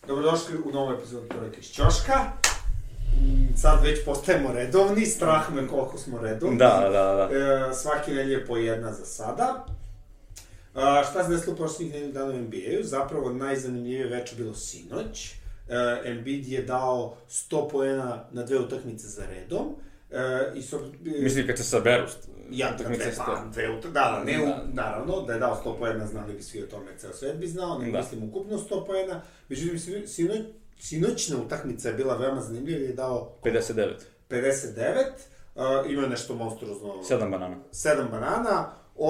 Dobrodošli u novu epizodu Trojke iz Ćoška. Sad već postajemo redovni, strah me koliko smo redovni. Da. Svaki nedelje po jedna za sada. Šta se desilo prošlih nedelju dana u NBA-u? Zapravo najzanimljivije veče bilo sinoć. Embiid je dao 100 poena na dve utakmice za redom. Mislim kad se saberu naravno, da je dao 100 poena, znali bi svi o tome, ceo svet bi znao, ne mislim ukupno 100 poena. Međutim, sinoćna utakmica je bila veoma zanimljiva, je dao 59, ima nešto monstruozno. 7 banana,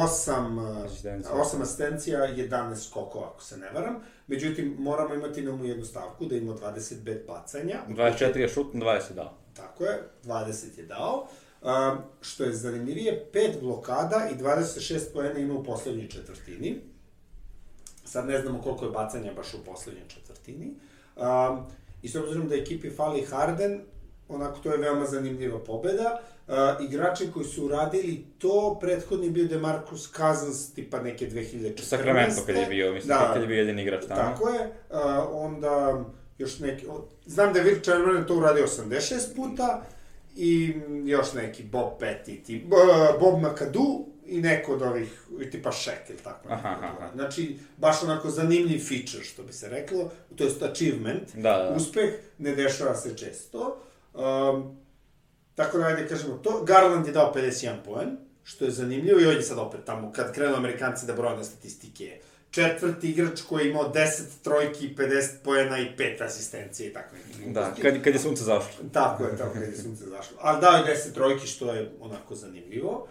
8 asistencija, 11 skokova, ako se ne varam. Međutim, moramo imati na umu jednu stavku, da ima 25 bacanja. 24 je šut, 20 je dao. Tako je, 20 je dao. Što je zanimljivije, 5 blokada i 26 poena ima u poslednjoj četvrtini. Sad ne znamo koliko je bacanja baš u poslednjoj četvrtini. I s obzirom da ekipi fali Harden, onako to je veoma zanimljiva pobeda. Igrači koji su uradili to, prethodni bio DeMarcus Cousins, tipa neke 2014. Sacramento kad je bio, mislim, kad je bio jedan igrač tamo. Tako je, onda još neki, znam da je Will Chamberlain to uradio 86 puta, i još neki Bob Pettit, Bob McAdoo i neko od ovih, tipa Shaq ili tako. Znači, baš onako zanimljiv feature, što bi se reklo, to je achievement, uspeh, ne dešava se često. Tako da, ajde kažemo to, Garland je dao 51 poen, što je zanimljivo, i ovdje sad opet tamo, kad krenu Amerikanci da broje na statistike, četvrti igrač koji je imao 10 trojki, 50 poena i 5 asistencije i tako nekako. Da, kad je sunce zašlo. Tako je, kad je sunce zašlo. Ali dao je 10 trojki, što je onako zanimljivo.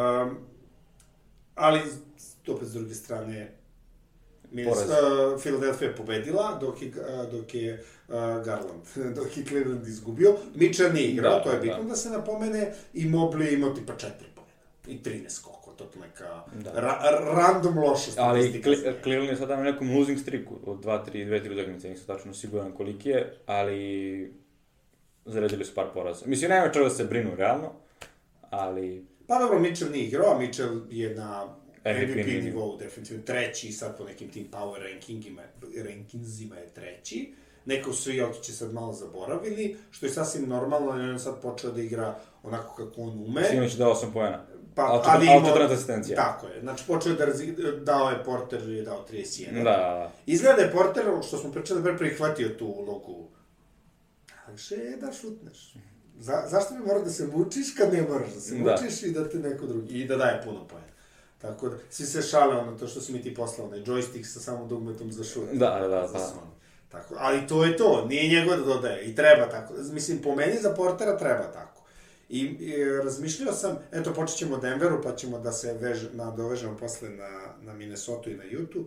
Ali, opet s druge strane, Philadelphia je pobedila, dok je Garland, dok je Cleveland izgubio. Mitchell nije igrao, to je bitno da se napomene, i Mobley je imao tipa 4 poena i 13 skokova. To je neka random loša statistika. Ali Cleveland je sada na nekom losing streaku od 2-3 utakmice, nisam tačno siguran koliki je, ali zaredili su par poraza. Mislim, nema čega da se brinu realno, ali... Pa dobro, Mitchell nije igrao, a Mitchell je na MVP nivou definitivno treći, sad po nekim tim power rankingsima je treći. Neko su i Jokića sad malo zaboravili, što je sasvim normalno, jer on sad počeo da igra onako kako on ume. Sinoć dao 8 poena. Ali imao 14 asistencija. Tako je, znači počeo je dao je Porter, je dao 31. Da. Izgleda je Porter, što smo pričali, da prihvatio tu ulogu. Ali da šutneš. Zašto bi morao da se mučiš kad ne moraš da se mučiš i da te neko drugi, i da daje puno poena. Tako da, svi se šale ono, to što si mi ti poslao, onaj joystick sa samo dugmetom za šut. Da. Tako, ali to je to, nije njegov da dodaje, i treba tako. Mislim, po meni za Portera treba tako. I razmišljao sam, eto, počet ćemo o Denveru, pa ćemo da se nadovežemo posle na Minnesota i na Utah.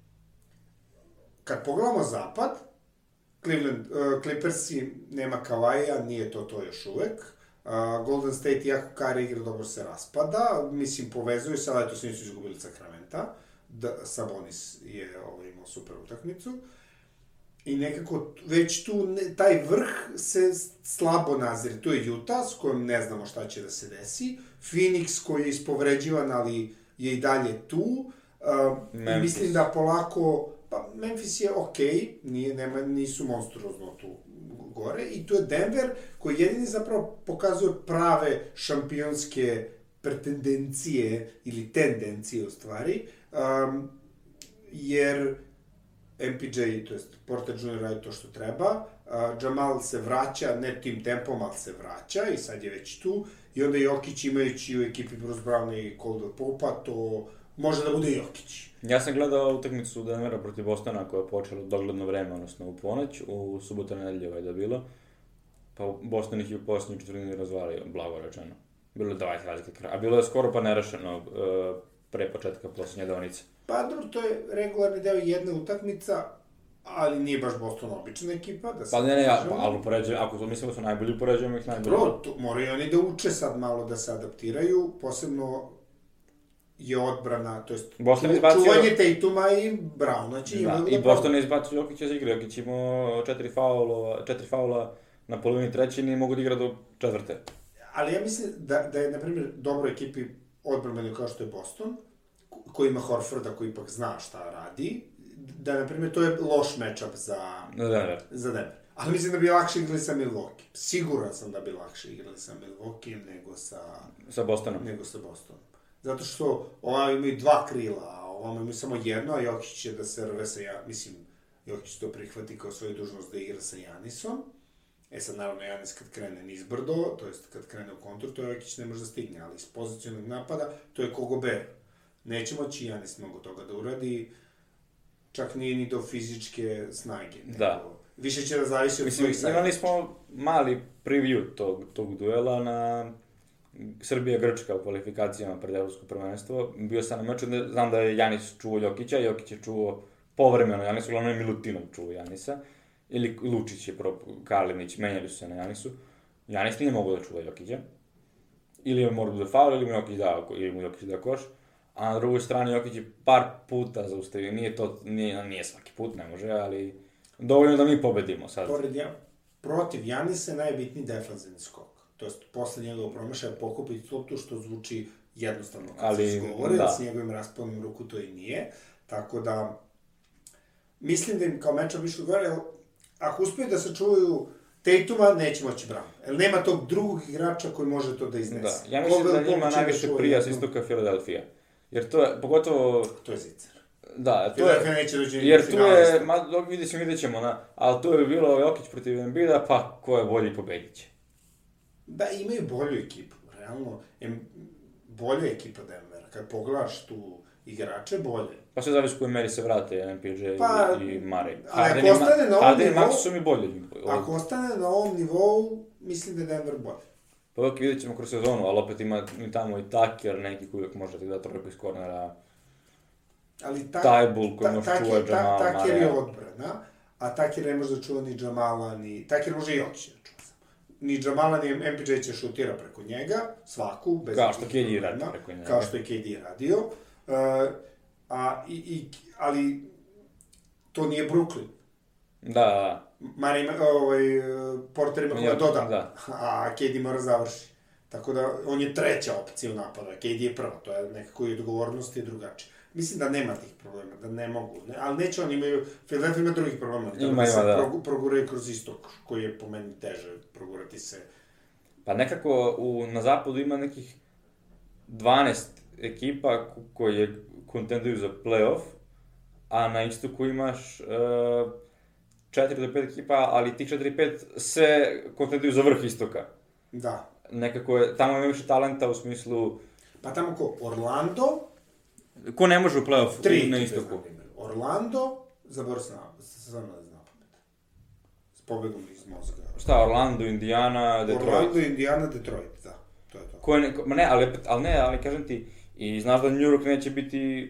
Kad pogledamo zapad, Clippersi nema Kavaija, nije to još uvek. Golden State, iako Curry igra, dobro se raspada. Mislim, povezuju se, ali eto, svi su izgubili Sacramenta. Sabonis je imao super utakmicu. I nekako, već tu, taj vrh se slabo nazire. Tu je Utah, s kojom ne znamo šta će da se desi. Phoenix, koji je ispovređivan, ali je i dalje tu. Mislim da polako... Pa, Memphis je okej, nisu monstruozno tu gore. I tu je Denver, koji jedini zapravo pokazuje prave šampionske pretendencije, ili tendencije u stvari, jer MPJ, to jest Porter Jr. radi to što treba, Jamal se vraća, ne tim tempom, ali se vraća i sad je već tu, i onda Jokić, imajući u ekipi Bruce Browna i Caldwell Popa, to može da bude Jokić. Ja sam gledao utakmicu Denvera protiv Bostona, koja je počela dogledno vreme, odnosno u ponoć, u subotu nedelje da bilo, pa Boston ih je u posljednjoj četvrtini razvalio, blago rečeno. Bilo je 20 razlike, a bilo je skoro pa nerešeno pre početka posljednje davnice. Pa dobro, to je regularni deo jedna utakmica, ali nije baš Boston obična ekipa, da se... Pa ne, ali upoređujem, ako mislimo da su najbolji, upoređujemo ih najbolji. Moraju oni da uče sad malo da se adaptiraju, posebno je odbrana, to jest čuvanje Tatuma i Browna će imati da... I Boston je izbacio Jokića za igre, Jokić imao 4 faula na polovini treće i nije mogu da igra do četvrte. Ali ja mislim da je, na primjer, dobro ekipi odbrambeno kao što je Boston, koji ima Horforda, koji ipak zna šta radi, da, na primjer, to je loš matchup za Denver. Ali mislim da bi lakše igrali sa Milwaukee. Siguran sam da bi lakše igrali sa Milwaukee sa Bostonom. Zato što imaju dva krila, a ovamo imaju samo jedno, a Jokić će da se rve Jokić to prihvati kao svoju dužnost da igra sa Janisom. Sad, naravno, Janis kad krene nizbrdo, to jest kad krene u kontru, to Jokić ne može da stigne, ali iz pozicionog napada, to je Kogober. Neće moći Janis mnogo toga da uradi, čak nije ni do fizičke snage. Da. Više će da zavisi od svojih sajta. Imali smo mali preview tog duela na Srbija-Grčka u kvalifikacijama pred evropsko prvenstvo. Bio sam na meču, znam da je Janis čuvao Jokića, Jokić je čuvao povremeno Janisa, uglavnom je Milutinov čuvao Janisa. Ili Lučić je Kalinić, menjali su se na Janisu. Janis nije mogo da čuva Jokića. Ili je morao da faul, ili mu Jokić da koš. A na drugoj strani Jokić je par puta zaustavio. Nije svaki put, ne može, ali dovoljno da mi pobedimo sad. Protiv Janisa je najbitniji defanzivni skok. To jest, posle njegovog promašaja pokupiti loptu, što zvuči jednostavno kad se izgovore, da s njegovim rasponom ruku to i nije. Tako da, mislim da im kao matchup išlo gore, ako uspiju da sačuvaju Tatuma, neće moći Brown. Jer nema tog drugog igrača koji može to da iznese. Da, ja mislim da njima najviše prija s istoka Philadelphia. Jer to je, pogotovo... To je zicer. Da, to je... Jer tu je, vidjet ćemo, ali tu je bilo Jokić protiv Embida, pa ko je bolji pobedit će. Da, imaju bolju ekipu, realno. Bolja ekipa Denvera. Kad pogledaš tu igrače, bolje. Pa sve zavisi u kojoj meri se vrate MPJ i Murray. Ali ako ostane na ovom nivou... su mi bolji. Ako ostane na ovom nivou, mislim da je Denver bolje. Pa dok vidjet ćemo kroz sezonu, ali opet ima tamo i Tucker, neki koji uvijek može da trojku iz kornera. Tajbul koji može čuva Jamala Murray. Tucker je odbrana, a Tucker ne može da čuva ni Jamala, ni... Tucker može i Jokića da čuva. Ni Jamala, ni MPJ će šutira preko njega, svaku, bez... Kao što KD radi preko njega. Kao što je KD radio. Ali to nije Brooklyn. Da. Porter ima koja doda, a KD mora završi. Tako da, on je treća opcija u napadu, a KD je prva, to je nekako i odgovornost je drugačije. Mislim da nema tih problema, da ne mogu, ali neće oni imaju, Philadelphia ima drugih problema, da se proguraju kroz istok, koji je po meni teže progurati se. Pa nekako na zapadu ima nekih 12 ekipa koje kontenduju za play-off, a na istoku imaš 4 do 5 ekipa, ali tih 4 i 5 se kontenduju za vrh istoka. Da. Nekako je, tamo ima više talenta u smislu... Pa tamo ko? Orlando? Ko ne može u play-off na istoku? Orlando, zaboravim se samo da znam pamet. S pobegom iz mozga. Šta, Orlando, Indiana, Detroit? Orlando, Indiana, Detroit, da. To je to. Ali kažem ti, i znaš da New York neće biti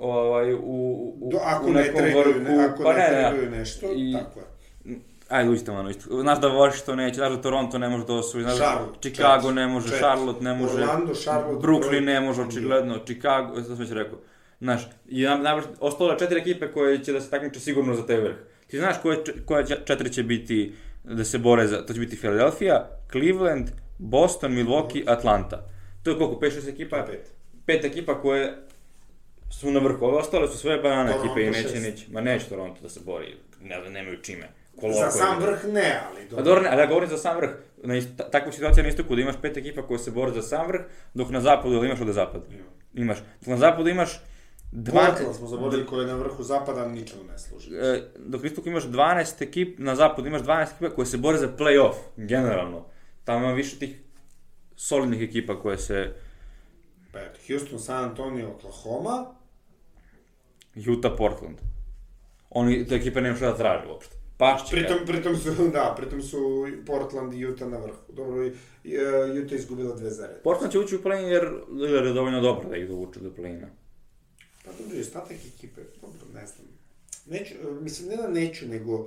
ako ne trebaju nešto, tako je. Ajde, uistamo, znaš da Washington neće, znaš da Toronto ne može da osvoji, znaš da Chicago ne može, Charlotte ne može, Brooklyn ne može, očigledno, Chicago, to sam već rekao. Znaš, i ostalo je 4 ekipe koje će da se takmiče sigurno za taj vrh. Ti znaš koja 4 će biti, da se bore za, to će biti Philadelphia, Cleveland, Boston, Milwaukee, Atlanta. To je koliko, 5-6 ekipa? 5 ekipa koje su na vrhu, ove ostale su sve banane ekipe i neće Toronto da se bori, nemaju čime. Za sam vrh ne, ali dobro. Ali ja govorim za sam vrh. Takva situacija na istoku da imaš 5 ekipa koje se bore za sam vrh, dok na zapadu, ili imaš ovde zapad? Imaš. Dok na zapadu imaš... Portland smo zaborili koji je na vrhu zapada, ničemu ne služi. Dok na istoku imaš 12 ekip, na zapadu imaš 12 ekipa koje se bore za play-off, generalno. Tamo ima više tih solidnih ekipa koje se... Houston, San Antonio, Oklahoma... Utah, Portland. Te ekipe nema što da traže uopšte. Pritom su Portland i Utah na vrhu. Dobro, Utah izgubila 2 za red. Portland će ući u play-in jer je dovoljno dobro da ih dovuče do play-ina. Pa dobro, i ostatak ekipe, dobro, ne znam. Mislim, ne da neću, nego...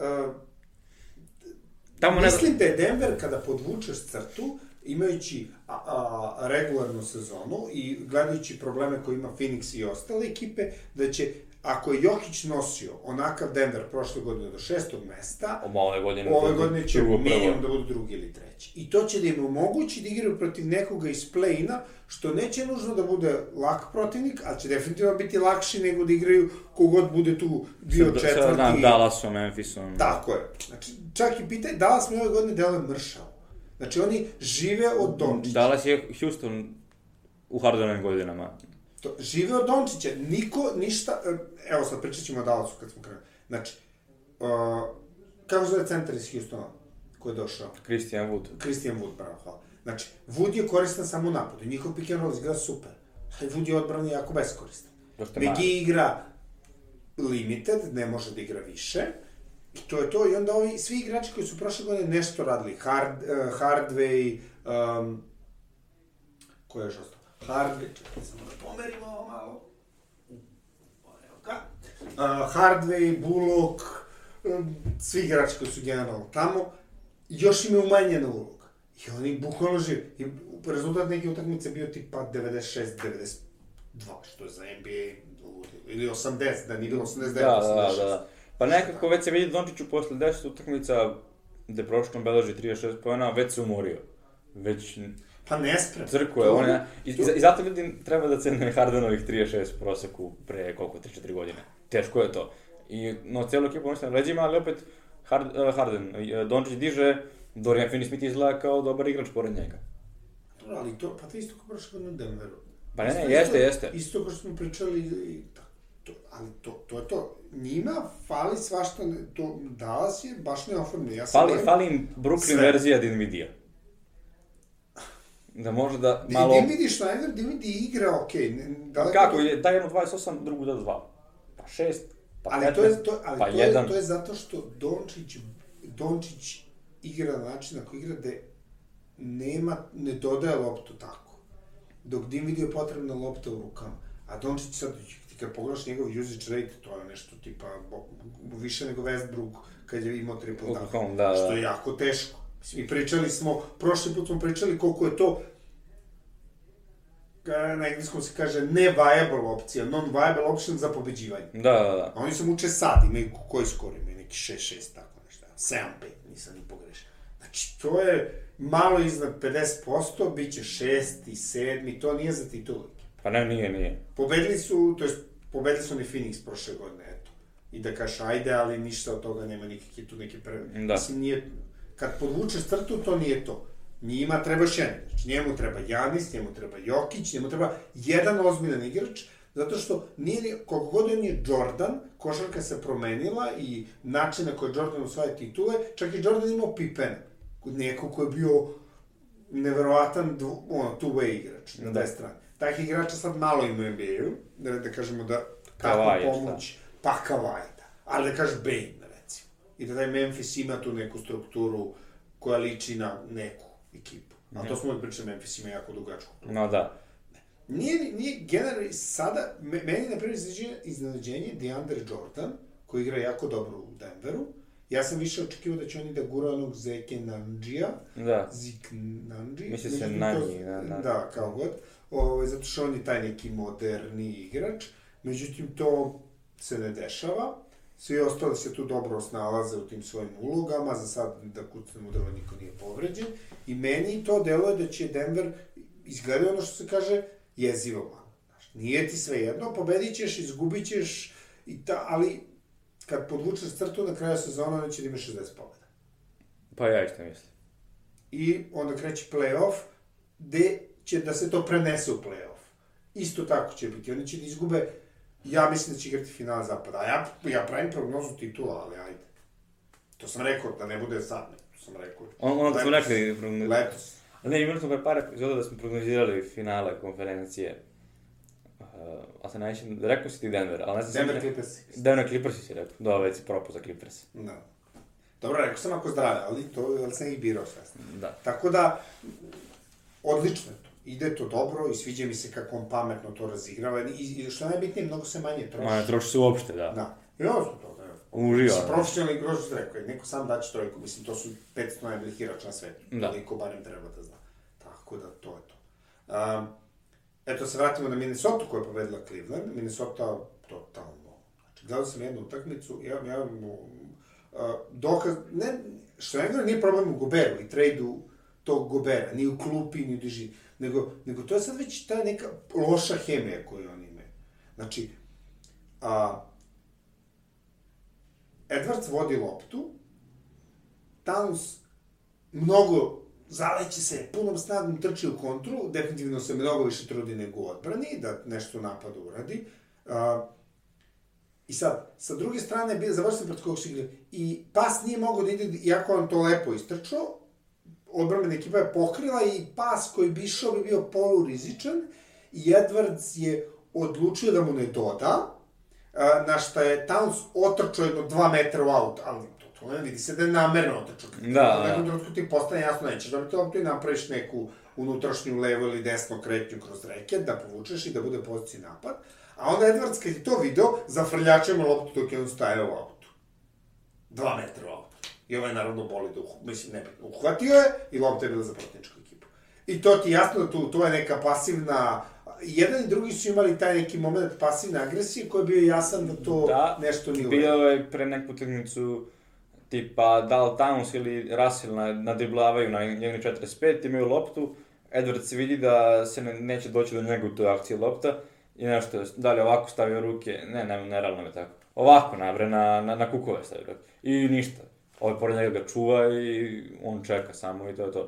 Mislim da je Denver, kada podvučeš crtu, imajući regularnu sezonu i gledajući probleme koje ima Phoenix i ostale ekipe, da će ako je Jokić nosio onakav Denver prošle godine do 6. mesta, ove godine će minimum da budu drugi ili treći. I to će da im omogući da igraju protiv nekoga iz play-ina, što neće nužno da bude lak protivnik, ali će definitivno biti lakši nego da igraju kogod bude tu bio četvrti. Sa Dallasom, Memphisom. Tako je. Znači, čak i pitaj, Dallas mi ove godine deluje mršao. Znači, oni žive od Dončića. Dallas je Houston u Hardenovim godinama. Žive od Dončića. Niko, ništa... Evo sad, pričat ćemo o Dallasu kad smo krenuli. Znači, kako zove centar iz Houstona koji je došao? Christian Wood, bravo, hvala. Znači, Wood je koristan samo u napadu. Njihov pick and roll izgleda super. Ali Wood je odbrani jako beskoristan. McGee igra limited, ne može da igra više. I to je to. I onda ovi, svi igrači koji su prošle godine nešto radili. Hardway, ko je još ostao? Hardway, čekaj, samo da pomerimo ovo malo. Hardway, Bullock, svi igrači koji su generalno tamo, još im je umanjena uloga. I oni bukvalno žive. I rezultat neke utakmice bio tipa 96-92, što je za NBA ili 80, da nije bilo 89, 86. Da. Pa nekako već se vidi Dončiću posle 10 utakmica, gde prošlom beleži 36 pojena, već se umorio. Već... Pa nesprem. Crkuje, on je... I zato ljudi treba da cene Hardenovih 36 proseku pre koliko, 3-4 godine. Teško je to. I no, cijelu ekipu on se na leđima, ali opet Harden, Dončić diže, Dorian Finney-Smith izgleda kao dobar igrač pored njega. Dobro, ali to, pa to isto kao prošle godine na Denveru. Pa ne, jeste. Isto kao što smo pričali, ali to je to. Njima fali svašta, to Dallas je baš neoformljen. Fali im Brooklyn verzija Dinvidija. Da može da malo... Dinvidi Schneider, Dinvidi igra okej. Kako, da jedno 28, drugu da 2. Pa 6, pa 15, pa 1. To je zato što Dončić igra na način na koji igra gde ne dodaje loptu tako. Dok Dinvidi je potrebna lopta u rukama. A Dončić sad, ti kad pogledaš njegov usage rate, to je nešto tipa više nego Westbrook kad je imao triple double. Što je jako teško. I pričali smo, prošli put smo pričali koliko je to, na engleskom se kaže ne-viable opcija, non-viable option za pobeđivanje. Da. Oni se muče sad, imaju koji skor, imaju neki 6-6, tako nešto, 7-5, nisam ni pogrešio. Znači, to je malo iznad 50%, bit će 6. 7. to nije za titulu. Pa ne, nije. Pobedili su ni Phoenix prošle godine, eto. I da kažeš, ajde, ali ništa od toga nema nikakve tu neke prve. Da. Mislim, nije... Kad podvučeš crtu, to nije to. Njima treba još jedan igrač. Njemu treba Janis, njemu treba Jokić, njemu treba jedan ozbiljan igrač, zato što koliko god on je Jordan, košarka se promenila i način na koji Jordan osvaja titule, čak i Jordan imao Pippen, neko ko je bio neverovatan two-way igrač na dve strane. Takih igrača sad malo ima u NBA-u, da kažemo da kako pomoć, pa Kawhi, da. Ali da kažeš Bane, recimo. I da taj Memphis ima tu neku strukturu koja liči na neku ekipu. A to smo uvijek pričali, Memphis ima jako dugačku. No da. Nije generalno sada, meni na prvi iznenađenje DeAndre Jordan, koji igra jako dobro u Denveru. Ja sam više očekivao da će oni da gura onog Zeke Nangija. Da. Zik Nangi. Misli se Nangi, da, kao god. Zato što on je taj neki moderni igrač. Međutim, to se ne dešava. Svi ostali se tu dobro snalaze u tim svojim ulogama, za sad da kucnem u drvo niko nije povređen. I meni to deluje da će Denver izgledati ono što se kaže jezivo malo. Nije ti sve jedno, pobedit ćeš, izgubit ćeš, ali kad podvučeš crtu na kraju sezona, on će da ima 60 pobjeda. Pa ja isto mislim. I onda kreće play-off, gde će da se to prenese u play-off. Isto tako će biti. Oni će da izgube, ja mislim da će igrati finale zapada. A ja pravim prognozu titula, ali ajde. To sam rekao, da ne bude sad, to sam rekao. Ono da smo rekli prognozu. Letos. Ne, imali smo pre par epizoda da smo prognozirali finale konferencije. Ali se najviše, rekao si ti Denver, ali ne znam... Denver Clippersi. Denver Clippersi si rekao, da, već si propao za Clippers. Da. Dobro, rekao sam ako zdrave, ali sam ih birao svesno. Da. Tako da, odlično je to. Ide to dobro i sviđa mi se kako on pametno to razigrava. I što najbitnije, mnogo se manje troši. Manje troši se uopšte, da. Da. I ovo su to, da. Uživa. Mislim, profesionalni igrač što rekao, neko sam daće trojku, mislim, to su 500 najboljih igrača na svetu. Da. Koliko barem treba da zna. Tako da, to je to. Eto, se vratimo na Minnesota koja je pobedila Cleveland. Minnesota totalno Gledao sam jednu utakmicu, dokaz, što nije problem u Goberu i trejdu tog Gobera, ni u klupi, ni u diži, nego to je sad već ta neka loša hemija koju oni imaju. Znači, Edwards vodi loptu, Towns mnogo zaleće se, punom snagom trči u kontru, definitivno se mnogo više trudi nego u odbrani, da nešto napadu uradi. I sad, sa druge strane, završen pred kog se igra, i pas nije mogao da ide, iako on to lepo istrčao, odbrambena ekipa je pokrila i pas koji bi išao bi bio polurizičan i Edwards je odlučio da mu ne doda, na šta je Towns otrčao jedno 2 metra u aut, ali to ne vidi se da je namerno otrčao. Da. U nekom trenutku ti postane jasno, nećeš dobiti loptu i napraviš neku unutrašnju levo ili desno kretnju kroz reket, da povučeš i da bude poziciji napad. A onda Edwards, kad je to video, zafrljačujemo loptu dok je on stajao u autu. 2 metra u autu. I ovaj naravno boli da uhvatio je i lopta je bila za protivničku ekipu. I to ti jasno da to je neka pasivna... Jedan i drugi su imali taj neki moment pasivne agresije koji je bio jasan da to nešto nije bio je pre neku utakmicu tipa Dal Towns ili Russell nadriblavaju na njegni 45, imaju loptu, Edwards vidi da se neće doći do njega u toj akciji lopta i nešto, dalje ovako stavio ruke, ne realno je tako, ovako nabre na kukove stavio ruke i ništa, ovaj pored njega ga čuva i on čeka samo i to je to.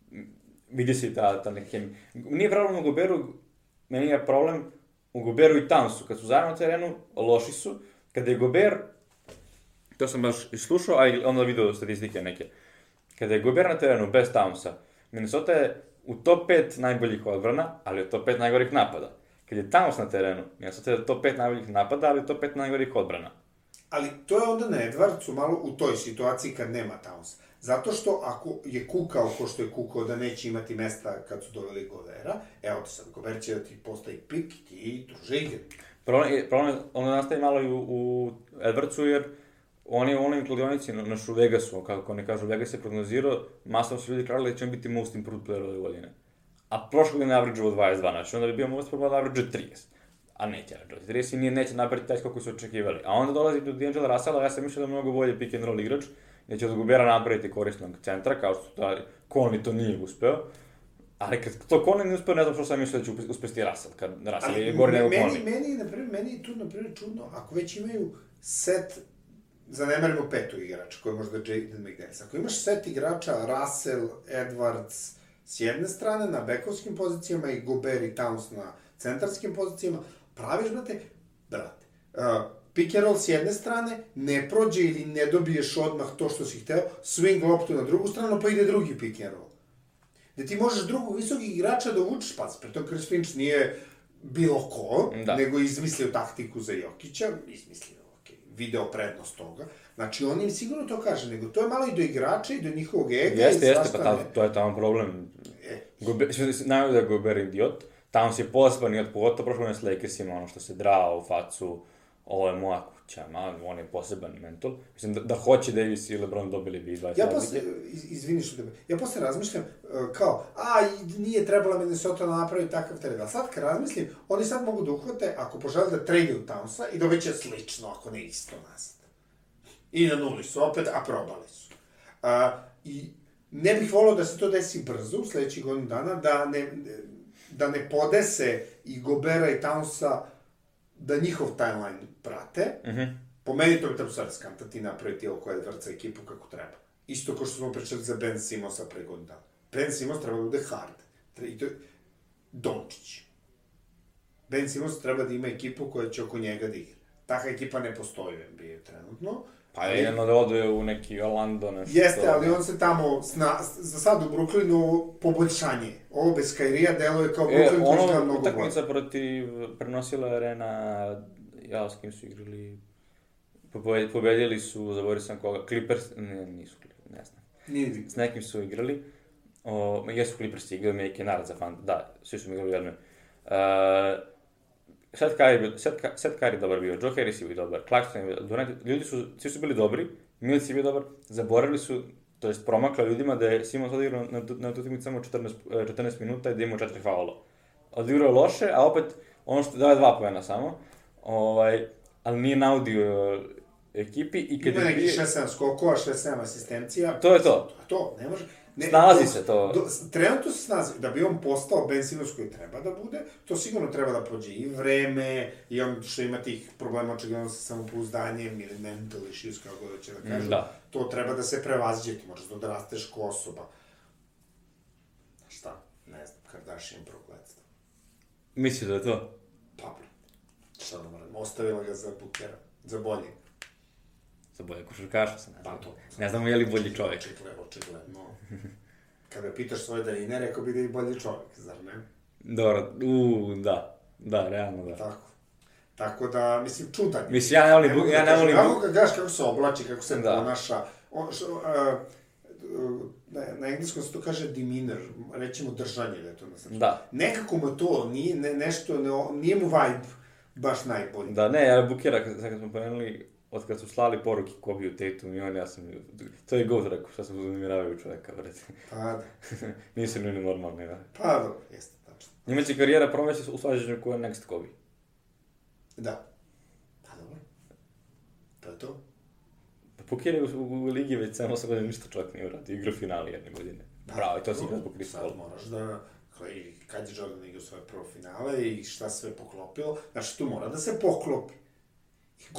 Vidi se i ta neka hemija. Nije problem u Goberu, meni je problem u Goberu i Townsu, kad su zajedno na terenu, loši su, kada je Gober, to sam baš islušao, a i onda vidio statistike neke, kada je Gober na terenu bez Townsa, Minnesota je u top 5 najboljih odbrana, ali je top 5 najgorih napada. Kad je Towns na terenu, Minnesota je top 5 najboljih napada, ali je top 5 najgorih odbrana. Ali to je onda na Edwardsu malo u toj situaciji kad nema Towns. Zato što ako je kukao ko što je kukao da neće imati mesta kad su doveli Gobera, evo ti sad, Gober će da ti postavi pik, ti druže igre. Problem onda nastaje malo i u Edwardsu, jer on je u onoj kladionici u Vegasu, kako ne kažu, Vegas je prognozirao, masno su ljudi krali da će on biti most improved player ove godine. A prošle godine average-ovo 22, znači onda bi bio most improved average 30. A neće average 30 i neće napraviti taj skok koji su očekivali. A onda dolazi do D'Angela Russella, ja sam mišljao da je mnogo bolje pick and roll igrač, da će od Gobera napraviti korisnog centra, kao što Conley to nije uspeo. Ali kad to Conley nije uspeo, ne znam što sam mislio da će uspesti Russell, kad Russell je gori nego Conley. Meni je tu, na primjer, čudno, ako već imaju set, zanemarimo petu igrača, koji je možda Jaden McDaniels. Ako imaš set igrača, Russell, Edwards, s jedne strane, na bekovskim pozicijama i Gober i Towns na centarskim pozicijama, praviš, brate, pick and roll s jedne strane, ne prođe ili ne dobiješ odmah to što si hteo, swing loptu na drugu stranu, pa ide drugi pick and roll. Gde ti možeš drugog visokog igrača da uvučeš, pa pritom Chris Finch nije bilo ko, nego izmislio taktiku za Jokića, video prednost toga. Znači, on im sigurno to kaže, nego to je malo i do igrača i do njihovog ega. Jeste, pa to je tamo problem. Znaju da je Gober idiot, Towns je poseban idiot, pogotovo prošlo ne s Lakersima, ono što se drao u facu, ovo je moja kuća, on je poseban mental. Mislim, da hoće Davis i LeBron dobili bi 20 razlike. Izvini što tebe, ja posle razmišljam kao, nije trebala Minnesota da napravi takav trade. Ali sad kad razmislim, oni sad mogu da uhvate, ako požele da trade-u Townsa i dobiće slično, ako ne isto nazad. I na nuli su opet, a probali su. I ne bih volao da se to desi brzo, u sledećih godinu dana, da ne podese i Gobera i Townsa, da njihov timeline prate. Po meni to bi treba sad skantati napraviti oko Edwardsa ekipu kako treba. Isto kao što smo pričali za Ben Simmonsa pre godinu dana. Ben Simmons treba da bude hard. I to je Dončić. Ben Simmons treba da ima ekipu koja će oko njega da igra. Taka ekipa ne postoji u NBA trenutno. Pa jedno da ode u neki Orlando, nešto. Jeste, ali on se tamo, za sad u Brooklynu, poboljšanje. Ovo bez Kyrie-a deluje kao Brooklyn koji što je mnogo bolje. Utakmica prenosila arena, s kim su igrali, pobedili su, zaboravio sam koga, Clippers, nisu Clippers, ne znam. S nekim su igrali, jesu Clippers igrali, Mike Kennard za fan, da, svi su igrali u jednoj. Seth Curry je dobar bio, Joe Harris je bio dobar, Clarkson je bio dobar, svi su bili dobri, Mills je bio dobar, zaboravili su, to jest promakla ljudima da je Simons odigrao na utakmici samo 14 minuta i da imao 4 faula. Odigrao loše, a opet, ono što daje 2 poena samo, ali nije naudio ekipi i kad ima je neki bio... 6-7 skokova, 6-7 asistencija. To je to. To, ne može... Snalazi se to. Trenutno se snalazi. Da bi on postao Ben Simmons koji treba da bude, to sigurno treba da prođe i vreme, i on što ima tih problema očigledno sa samopouzdanjem ili mental issues, kako da će da kažu. Da. To treba da se prevaziđe, ti možeš da odrasteš ko osoba. Šta? Ne znam, Kardashian prokletstvo. Misliš da je to? Pa, šta da moram, ostavila ga za Bookera, za boljeg. Za bolje košarkaša sam, ne znam. Pa to. Ne znamo je li bolji čovjek. Očigledno. Kada pitaš svoje daline, rekao bi da je i bolji čovjek, zar ne? Dobro, da. Da, realno da. Tako. Tako da, mislim, čudan. Mislim, ja ne volim... Kako ga gaš, kako se oblači, kako se ponaša. Na engleskom se to kaže demeanor, rećemo držanje da je to na srpskom. Da. Nekako mu to, nije nešto, nije mu vibe baš najbolji. Da, ne, ja Bookera, kad smo pomenuli, od kad su slali poruke Kobe u Tatum i on, ja sam... To je god rekao, šta sam uznemiravaju čovjeka, vrati. Pa da. Nisu ni normalni, da. Pa dobro, jeste, tačno. Njima će karijera provesti u svađanju ko je next Kobe. Da. Pa dobro. To je to. Bookera je u ligi već 7-8 godina ništa čovjek nije uradio, igra finali jedne godine. Bravo, i to si igra zbog Chris Paul. Sad moraš da... Kad je Jordan igrao svoje prvo finale i šta sve poklopilo, znači tu mora da se poklopi. I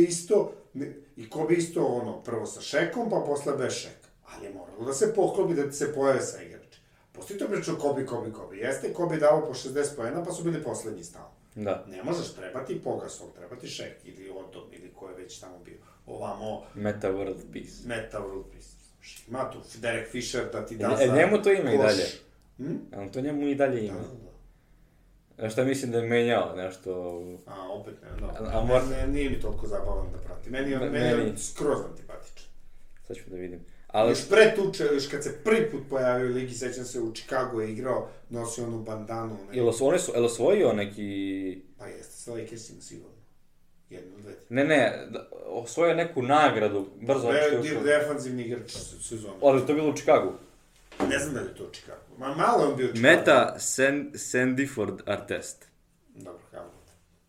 Kobe je isto ono, prvo sa Šekom, pa posle bez Šeka. Ali je moralo da se poklopi, da ti se pojave sa igrači. Postoji to pričao Kobe. Jeste, Kobe dao po 60 poena, pa su bili poslednji stalno. Da. Ne možeš, treba ti Pogasov, treba ti Šek, ili Odom, ili ko je već tamo bio. Ovamo... Meta World Peace. Ima tu Derek Fisher da ti da za... Njemu to ima i dalje. Hm? To njemu i dalje ima. Da. Šta mislim da je menjao nešto... Opet ne, nije mi toliko zabavan da prati. Meni je skroz antipatičan. Sad ću da vidim. Još pre tuče, još kad se prvi put pojavio u ligi, sećam se, u Chicago je igrao, nosio onu bandanu. Jel osvojio neki... Pa jeste, sa Lakersima sigurno. Jednu, dve. Ne, osvojio neku nagradu, brzo Defanzivni igrač sezona. Ali to je bilo u Chicagu? Ne znam da je to u Chicagu. Malo je on bio u Chicagu. Meta Sandiford Artest. Dobro, kako da.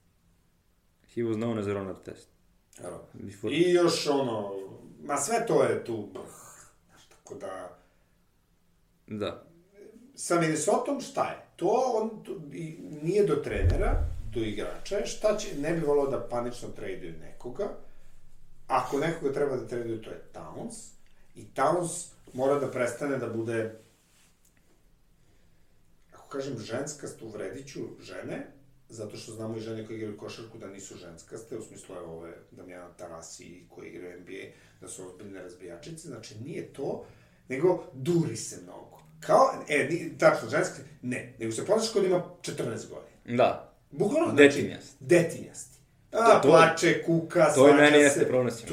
He was known as Ron Artest. I još sve to je tu, tako da... Da. Sa Minnesotom šta je? To nije do trenera, do igrača, šta će, ne bi volao da panično traduju nekoga. Ako nekoga treba da traduju, to je Towns. I Towns mora da prestane da bude, ako kažem ženskast, uvredit ću žene, zato što znamo i žene koje igraju košarku da nisu ženskaste, u smislu ove Damjana Tarasi koji igraju NBA, da su ozbiljne razbijačice, znači nije to, nego duri se mnogo. Tačno, ženska, ne, nego se ponaša kod ima 14 godina. Da. Bukvalno, detinjasti. Plače, kuka, to i meni jeste pronosim.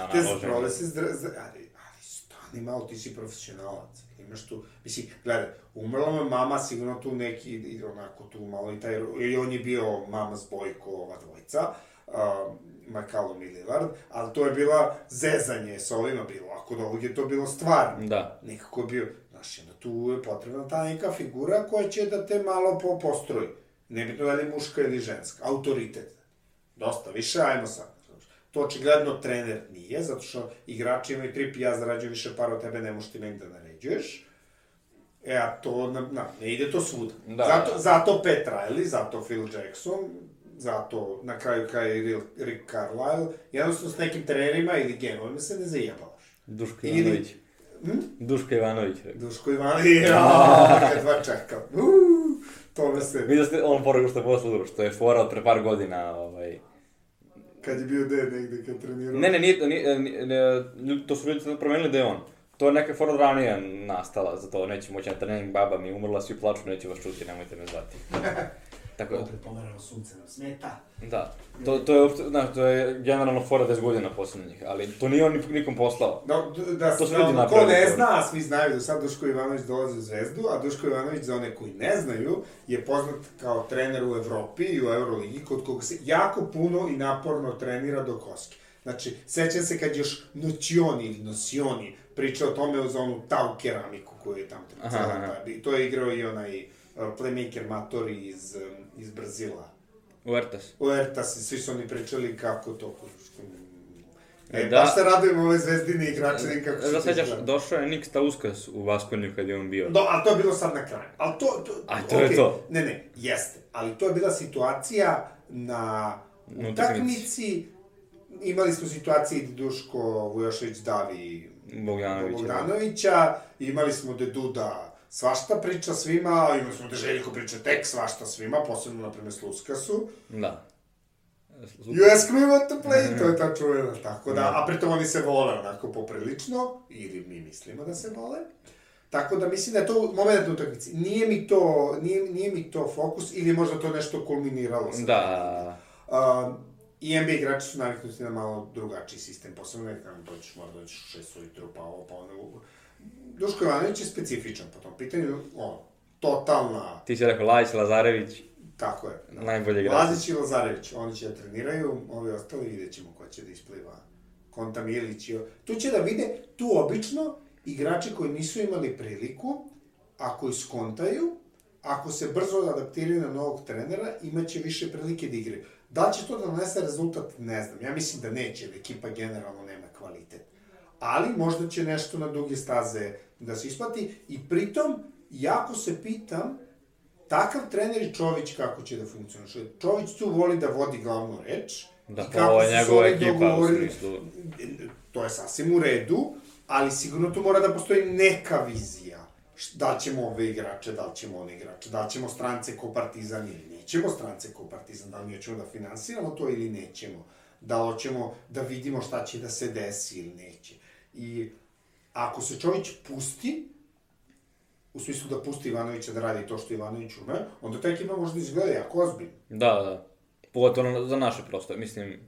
Ali stani malo, ti si profesionalac. Imaš tu, mislim, gledaj, umrla me mama, sigurno tu neki, onako tu malo i taj, i on je bio mama s Bojko, ova dvojca, McCallum i Lillard, ali to je bila zezanje s ovima bilo, ako da ovdje je to bilo stvarno. Da. Nekako je bio, znaš, onda tu je potrebna ta neka figura koja će da te malo postroji. Nebitno da li je muška ili ženska, autoritet. Dosta više, ajmo sad. To očigledno trener nije, zato što igrači imaju trip i ja zarađujem više para od tebe, ne možeš ti meni da naređuješ. A to, ne ide to svuda. Zato Pat Riley, zato Phil Jackson, zato na kraju kao i Rick Carlisle, jednostavno s nekim trenerima ili genovima se ne zajebalaš. Duško Ivanović. Duško Ivanović. Jedva čekam. To me se... Vidio ste on poruku što je poslao, što je fora od pre par godina, Kad je bio negde, kad trenirao? Ne, to su ljudi promenili da je on. To je neka fora ranije nastala, zato neće moći na trening, baba mi umrla, svi plaču, neće vas čuti, nemojte me zvati. Tako je. Pomerano sunce nam smeta. Da, to je generalno fora 10 godina poslednjih, ali to nije on nikom poslao. Ko ne zna, a svi znaju da sad Duško Ivanović dolazi u Zvezdu, a Duško Ivanović, za one koji ne znaju, je poznat kao trener u Evropi i u Euroligi, kod koga se jako puno i naporno trenira do koske. Znači, sećam se kad još Nocioni pričao o tome za onu tau keramiku koju je tamo trebala. To je igrao i onaj playmaker Matori iz Brazila. Huertas. Huertas, svi su oni pričali kako to... Da. Baš se radujem ove zvezdine igrače, kako se Da to sećaš, izgleda. došao je Nik Stauskas u Vaskonju kad je on bio. Ali to je bilo sad na kraju. Ali to... je to. Ne, jeste. Ali to je bila situacija na utakmici. Imali smo situacije gde Duško Vujošević davi Bogdanovića, imali smo gde Duda svašta priča svima, imali smo gde Željko priča tek svašta svima, posebno, na primjer, Sluskasu. Da. You ask me what to play, to je ta čuvena, tako da, a pritom oni se vole onako poprilično, ili mi mislimo da se vole. Tako da mislim da je to moment na utakmici. Nije mi to fokus, ili možda to nešto kulminiralo. Da. I NBA igrači su naviknuti na malo drugačiji sistem, posebno nekako mora doći u 6 ujutru, pa ono... Duško Ivanović je specifičan po tom pitanju, totalna... Ti si rekao Lazić, Lazarević. Tako je. Najbolji igrači. Lazić i Lazarević, oni će da treniraju, ovi ostali vidjet ćemo ko će da ispliva. Konta Milić i... Tu će da vide, tu obično, igrači koji nisu imali priliku, ako iskontaju, ako se brzo adaptiraju na novog trenera, imaće više prilike da igraju. Da li će to da donese rezultat, ne znam. Ja mislim da neće, jer ekipa generalno nema kvalitet. Ali možda će nešto na duge staze da se isplati. I pritom, jako se pitam, takav trener i Čović kako će da funkcioniše. Čović tu voli da vodi glavnu reč. Da, pa ovo je njegova ekipa u smislu. To je sasvim u redu, ali sigurno tu mora da postoji neka vizija. Da li ćemo ove igrače, da li ćemo one igrače, da li ćemo strance ko Partizan ili nećemo strance ko Partizan, da li nećemo da finansiramo to ili nećemo, da li hoćemo da vidimo šta će da se desi ili neće. I ako se Čović pusti, u smislu da pusti Ivanovića da radi to što Ivanović ume, onda ta ekipa možda izgleda jako ozbiljno. Da. Pogotovo za naše prostore, mislim...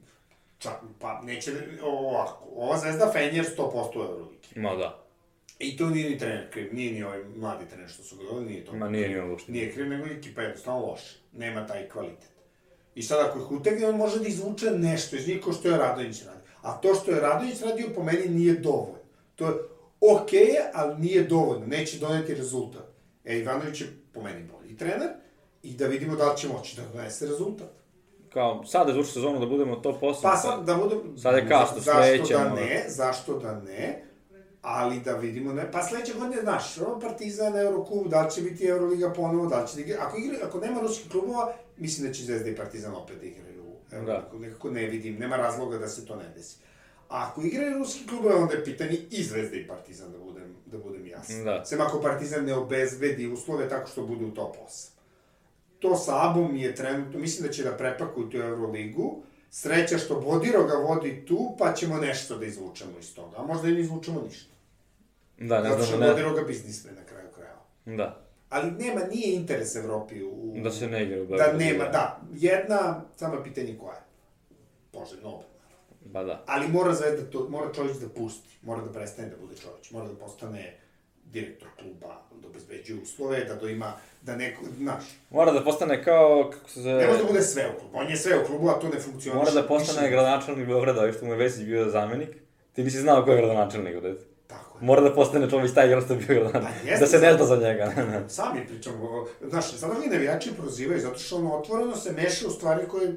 Pa neće, ovako, ova Zvezda Fenjer 100% u Euroligi. Ma da. I to nije ni trener kriv, nije ni ovaj mladi trener što su govorili, nije to. Ma nije ni ovo uopšte. Nije kriv, nego ekipa je jednostavno loša. Nema taj kvalitet. I sad ako ih utegne, on može da izvuče nešto iz njih ko što je Radović radio. A to što je Radović radio po meni nije dovoljno. To je okej, ali nije dovoljno, neće doneti rezultat. Ivanović je po meni bolji trener i da vidimo da li će moći da donese rezultat. Kao, sad da izvuče sezonu da budemo top 8. Pa sad da budemo... Sad je kasno, sledećemo. Zašto da ne, ali da vidimo, pa sledeće godine, znaš, Partizan, Eurocup, da li će biti Euroliga ponovo, da li će da igra, ako nema ruskih klubova, mislim da će Zvezda i Partizan opet da igraju u Euroligu, nekako ne vidim, nema razloga da se to ne desi. A ako igraju ruski klubove, onda je pitanje i Zvezda i Partizan, da budem jasan. Sem ako Partizan ne obezbedi uslove tako što bude u top 8. To sa Abom je trenutno, mislim da će da prepakuju tu Euroligu, sreća što Bodiroga vodi tu, pa ćemo nešto da izvučemo iz toga, a možda i ne izvučemo ništa. Da, ne znam, zato što Bodiroga biznismen na kraju krajeva. Da. Ali nije interes Evropi u... Da se ne igra u Beogradu. Da nema, da. Jedna, samo pitanje koja je. Poželjno opet. Ba da. Ali mora Čović da pusti, mora da prestane da bude Čović, mora da postane direktor kluba, da obezbeđuje uslove, da ima, da neko, znaš... Mora da postane kao, kako se zove... Ne može da bude sve u klubu, on je sve u klubu, a to ne funkcioniše. Mora da postane gradonačelnik Beograda, što mu je Vesić bio zamenik. Ti nisi znao ko je gradonačelnik, gledaj. Tako je. Mora da postane Čović taj jer što je bio gradonačelnik. Da se ne zna za njega. Sami pričamo, znaš, sada mi navijači prozivaju, zato što ono otvoreno se meša u stvari koje...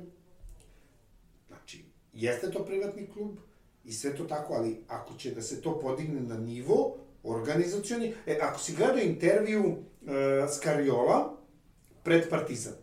Znači, jeste to privatni klub i sve to tako, ali ako će da se to podigne na nivo organizacioni... ako si gledao intervju Skariola pred Partizan,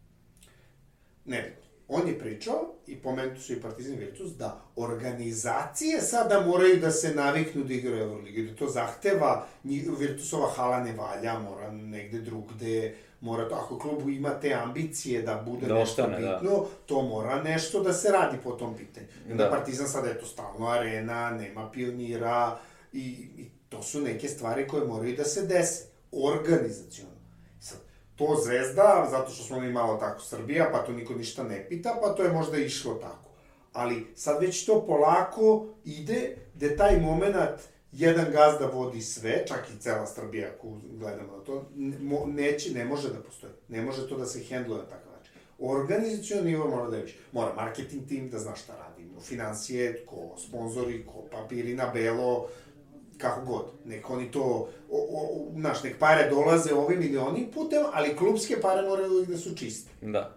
ne, on je pričao, i pomenuti su i Partizan i Virtus, da organizacije sada moraju da se naviknu da igraju Euroligi, da to zahteva, Virtusova hala ne valja, mora negde drugde, mora to, ako klubu ima te ambicije da bude da nešto bitno, to mora nešto da se radi po tom pitanju. Da. Partizan sad, eto, stalno arena, nema pionira, i to su neke stvari koje moraju da se dese, organizacijalno. Sad, to Zvezda, zato što smo mi malo tako Srbija, pa to niko ništa ne pita, pa to je možda išlo tako. Ali sad već to polako ide, gde taj moment jedan gazda vodi sve, čak i cela Srbija, ako gledamo na to, ne može da postoji. Ne može to da se hendluje na takav način. Organizacijalno nivo mora da je više. Mora marketing tim da zna šta radimo, financije, ko sponzori, ko papiri na belo, kako god. Nek oni to, znaš, nek pare dolaze ovim ili onim putem, ali klubske pare moraju da su čiste. Da.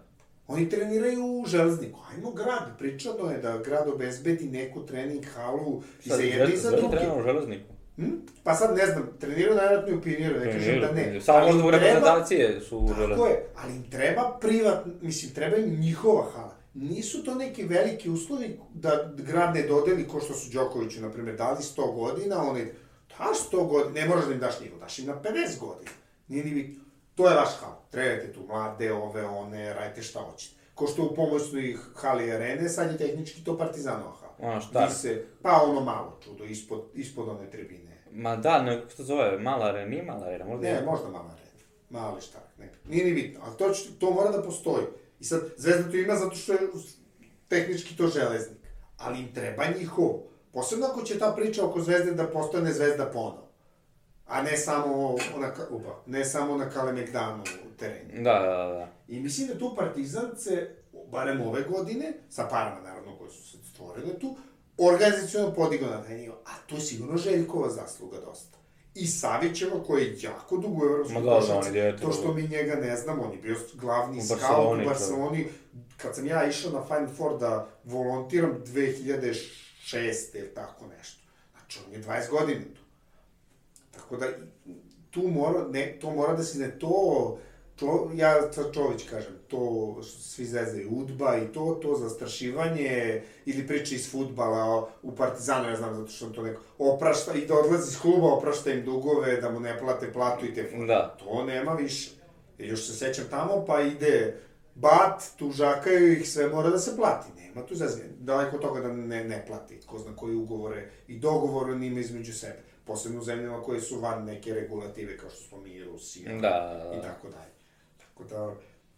Oni treniraju u Železniku. Ajmo grad, pričano je da grad obezbedi neku trening halu i za jedne i za druge. Zvezda trenira u Železniku? Pa sad ne znam, treniraju najvratno u Pionieru, ne kažem da ne. Samo možda u reprezentacije su u Železniku. Tako je, ali im treba treba im njihova hala. Nisu to neki veliki uslovi da grad ne dodeli, ko što su Đokoviću, na primjer, dali 100 godina, oni, daš 100 godina, ne moraš da im daš njihov, daš im na 50 godina. Nije ni bitno. To je vaš hal. Trebate tu mlade, ove, one, radite šta hoćete. Ko što u pomoćnoj hali arene, sad je tehnički to Partizanova hala. Ono šta? Pa ono malo čudo, ispod one tribine. Ma da, nego što zove, mala arena, nije mala arena, možda je? Ne, možda mala arena. Mali štak, ne. Nije ni bitno, ali to mora da postoji. I sad, Zvezda to ima zato što je tehnički to Železnik. Ali im treba njihovo. Posebno ako će ta priča oko Zvezde da postane Zvezda ponovo. A ne samo na Kalemegdanu terenu. Da. I mislim da tu Partizan se, barem ove godine, sa parama naravno koje su se stvorile tu, organizacijalno podigao na taj nivo. A to je sigurno Željkova zasluga dosta. I Savićeva, koji je jako dugo u evropskoj košarci, to što mi njega ne znamo, on je bio glavni scout u Barceloni. Kad sam ja išao na Final Four da volontiram 2006. ili tako nešto. Znači, on je 20 godina tu. Tako da, to mora da se ne ja sad Čović kažem, to svi zezaju udba i to zastrašivanje ili priče iz fudbala u Partizanu, ja znam zato što to neko oprašta i da odlazi iz kluba, oprašta im dugove, da mu ne plate platu i te fudbala. Da. To nema više. Još se sećam tamo, pa ide bat, tužakaju ih, sve mora da se plati. Nema tu zezanje. Daleko od toga da ne plati, ko zna koji ugovore i dogovore nima između sebe. Posebno u zemljama koje su van neke regulative, kao što smo mi i Rusija i tako dalje. Tako da,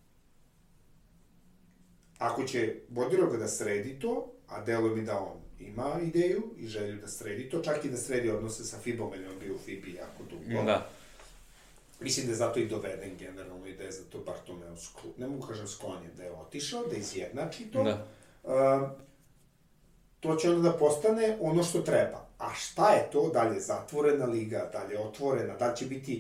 ako će Bodiroga da sredi to, a deluje mi da on ima ideju i želju da sredi to, čak i da sredi odnose sa FIBom, jer on bio u FIBi jako dugo. Da. Mislim da je zato i doveden generalno i da je zato Bartomeu ne mogu kažem sklonjen, da je otišao, da izjednači to. Da. To će onda da postane ono što treba. A šta je to? Da li je zatvorena liga, da li je otvorena, da li će biti,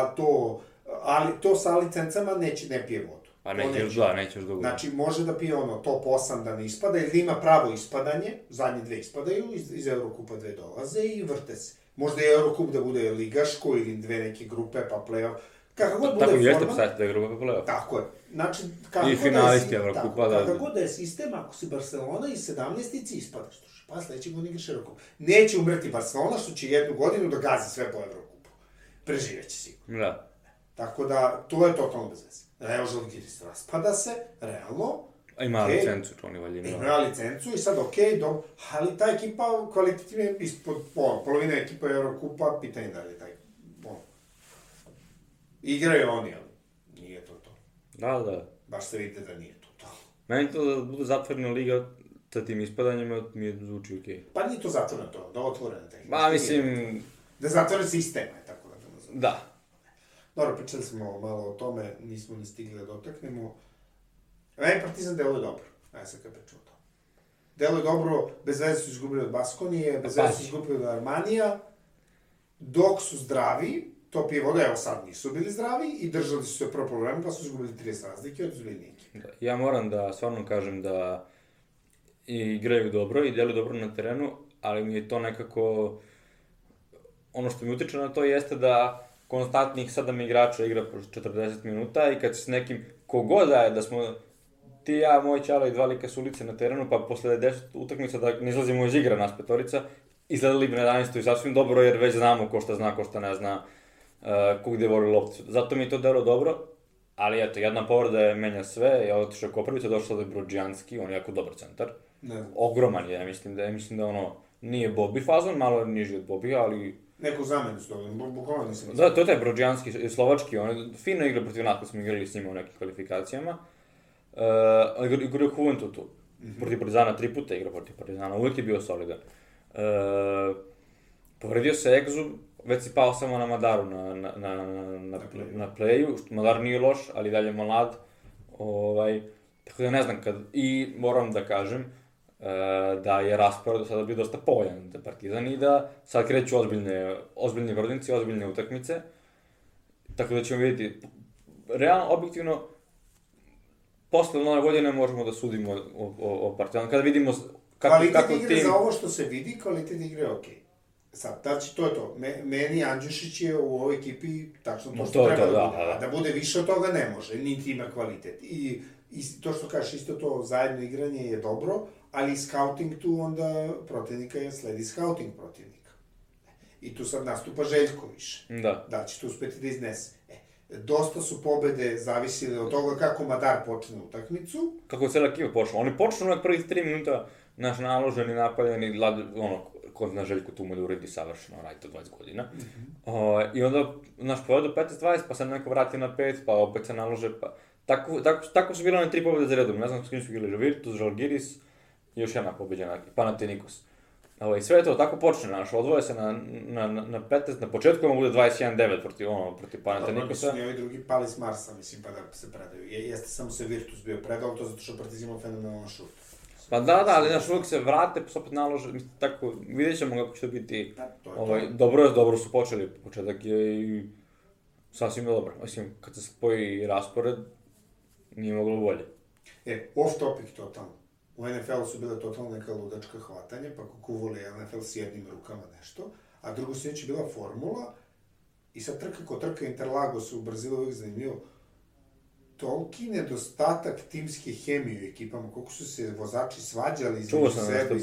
to sa licencama ne pije vodu. Pa neće još dugo. Znači, može da pije top 8 da ne ispada, ili ima pravo ispadanje, zadnje dve ispadaju, iz Eurokupa dve dolaze i vrte se. Možda je Eurokup da bude ligaško ili dve neke grupe, pa play-off. Kako god bude forma... Tako jeste psati da je grupa pa play-off. Tako je. Znači, i finalisti Eurokupa, da. Kako god da je sistem, ako si Barcelona i 17-ici ispadaš, pa sledeći godin igraš Eurokup. Neće umreti Barcelona, što će jednu godinu da gazi sve po Eurokupu. Preživeće sigurno. Da. Tako da, to je totalno bez veze. Real Žalgiris raspada se, realno. A ima licencu, to oni valjda ima. Ima licencu i sad ali ta ekipa kvalitativna ispod polovine ekipa Eurokupa, pitanje da li je taj, igraju oni, ali nije to to. Da. Baš se vidite da nije to. Meni to da bude zatvorena liga sa tim ispadanjima mi je zvuči okej. Pa nije to zatvorena to, da otvorena tehnika. Ma, mislim... Da zatvoren sistem, tako da ga nazvam. Da. Dobro, pričali smo malo o tome, nismo ni stigli da dotaknemo. Meni Partizan deluje dobro, ajde sad kad pričamo o tome. Deluje dobro, bez veze su izgubili od Baskonije, bez veze su izgubili od Armanija, dok su zdravi, to pije voda, evo sad nisu bili zdravi i držali su se prvo problemu, pa su izgubili 30 razlike od Zviljnike. Ja moram da stvarno kažem da igraju dobro i deluju dobro na terenu, ali mi je to nekako... Ono što mi utiče na to jeste da konstantnih 7 igrača igra po 40 minuta i kad se s nekim, kogod da je, da smo ti, ja, moj Ćala i 2 lika s ulice na terenu, pa posle 10 utakmica da ne izlazimo iz igra nas petorica, izgledali bi na 11. i sasvim dobro, jer već znamo ko šta zna, ko šta ne zna, ko gde voli loptu. Zato mi je to delo dobro, ali eto, jedna povreda je menja sve, ja otišao Koprivica, došao da je Brodžijanski, on je jako dobar centar. Ogroman je, mislim da ono, nije Bobi fazon, malo niži od Bobija, ali... Neku zamenu s toga, bukvalno nisam... Da, to je taj Brodžijanski, slovački, on je fino igra protiv nas, kad smo igrali s njima u nekim kvalifikacijama. Igra u Juventutu, protiv Partizana 3 puta igra protiv Partizana, uvijek je bio solidan. Povredio se Egzu, već si pao samo na Madaru na playu, što Madar nije loš, ali dalje mlad. Tako da ne znam kad... I moram da kažem da je raspored do sada bio dosta povoljan za Partizan i da sad kreću ozbiljni vrdnici, ozbiljne utakmice. Tako da ćemo vidjeti, realno, objektivno, posle nove godine možemo da sudimo o Partizanu, kada vidimo kvalitet igre za ovo što se vidi, kvalitet igre je okej. Sad, znači, to je to. Meni Andjušić je u ovoj ekipi tačno to što treba da bude. Da bude više od toga ne može, niti ima kvalitet. I to što kažeš, isto to zajedno igranje je dobro, ali scouting tu onda protivnika je sledi scouting protivnika. I tu sad nastupa Željko više. Da će tu uspeti da iznese. Dosta su pobede zavisile od toga kako Madar počne utakmicu. Kako je cijela ekipa počela. Oni počnu na prvih 3 minuta naš naloženi, napaljeni, ko zna Željko tu mu da uredi savršeno, radi to 20 godina. I onda, naš povedu 15-20, pa se neko vrati na 5, pa opet se nalože, pa... Tako su bile one 3 pobjede za redom, ne znam s kim su igrali, Virtus, Žalgiris i još jedna pobjeđena, Panathinaikos. Sve je to, tako počne, odvoje se na 15, na početku ima bude 21-9 protiv Panathinaikosa. Mislim, i ovi drugi pali s Marsa, mislim, pa da se predaju. Jeste samo se Virtus bio predao, to zato što Partizan imao fenomenalan šut. Pa da, ali naš uvijek se vrate, pa se opet nalože, mislim, tako, vidjet ćemo kako će to biti. Dobro su počeli, početak je i sasvim dobro. Mislim, kad se spoji raspored, nije moglo bolje. Off topic totalno. U NFL-u su bile totalno neka ludačka hvatanja, pa kako voli NFL s jednim rukama nešto, a drugo sljedeće je bila formula, i sad trka ko trka Interlagos u Brazilu uvijek zanimljivo, toliki nedostatak timske hemije u ekipama, koliko su se vozači svađali između sebe,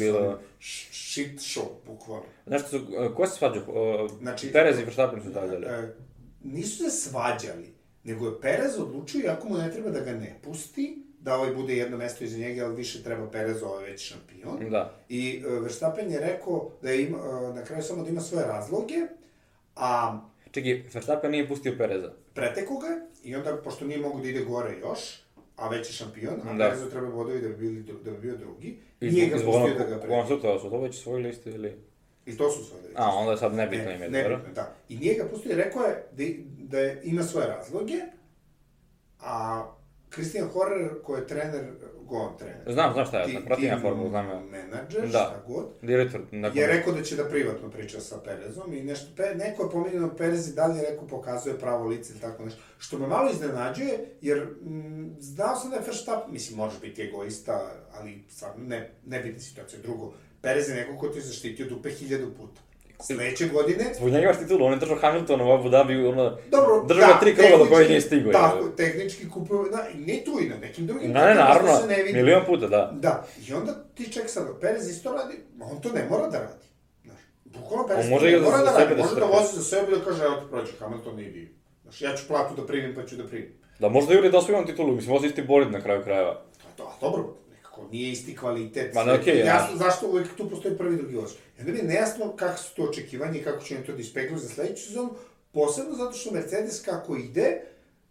shit show, bukvalno. Znaš što ko se svađao? Perez i Verstappen su svađali? Nisu se svađali, nego je Perez odlučio, iako mu ne treba da ga ne pusti, da ovaj bude jedno mesto iza njega, ali više treba Perez, ovaj već šampion. Da. I Verstappen je rekao da ima, na kraju samo da ima svoje razloge, a... Čekaj, Verstappen nije pustio Pereza. Preteko ga i onda, pošto nije mogu da ide gore još, a već je šampion, a Perezu treba bodovi da bi bio drugi, nije ga pustio da ga preteko. Su to već svoji listi ili... I to su svoje listi. Onda je sad nebitno ime, dobro? Nebitno, da. I nije ga pustio i rekao je da ima svoje razloge, a Christian Horner, koji je trener, Znam šta je, protivna formula, znam ja. Menadžer, šta god, direktor, je rekao da će da privatno priča sa Perezom i nešto, neko je pominjeno Perez i dalje rekao pokazuje pravo lice ili tako nešto, što me malo iznenađuje, jer znao sam da je Verstappen, mislim, možeš biti egoista, ali stvarno ne biti situacija. Drugo, Perez je neko ko ti je zaštitio dupe 1000 puta. Sledeće godine... Zbog njega imaš titulu, on je držao Hamiltona u Abu Dhabiju, držao ga 3 kruga do kojih nije stigao. Tako, tehnički kupio, ne tu i na nekim drugim... Naravno, milion puta, da. Da, i onda ti ček sad, Perez isto radi, on to ne mora da radi. Bukvalno Perez to ne mora da radi, može da vozi za sebe da kaže, evo ti prođe, Hamilton ne idi. Ja ću platu da primim, pa ću da primim. Da, možda Juri da osvojim titulu, mislim, vozi isti bolid na kraju krajeva. Dobro, nije isti kvalitet. Jasno, zašto uvijek tu postoji prvi drugi vozač. I onda mi je nejasno kako su to očekivanje i kako će oni to da ispegluju za sledeću sezonu, posebno zato što Mercedes kako ide,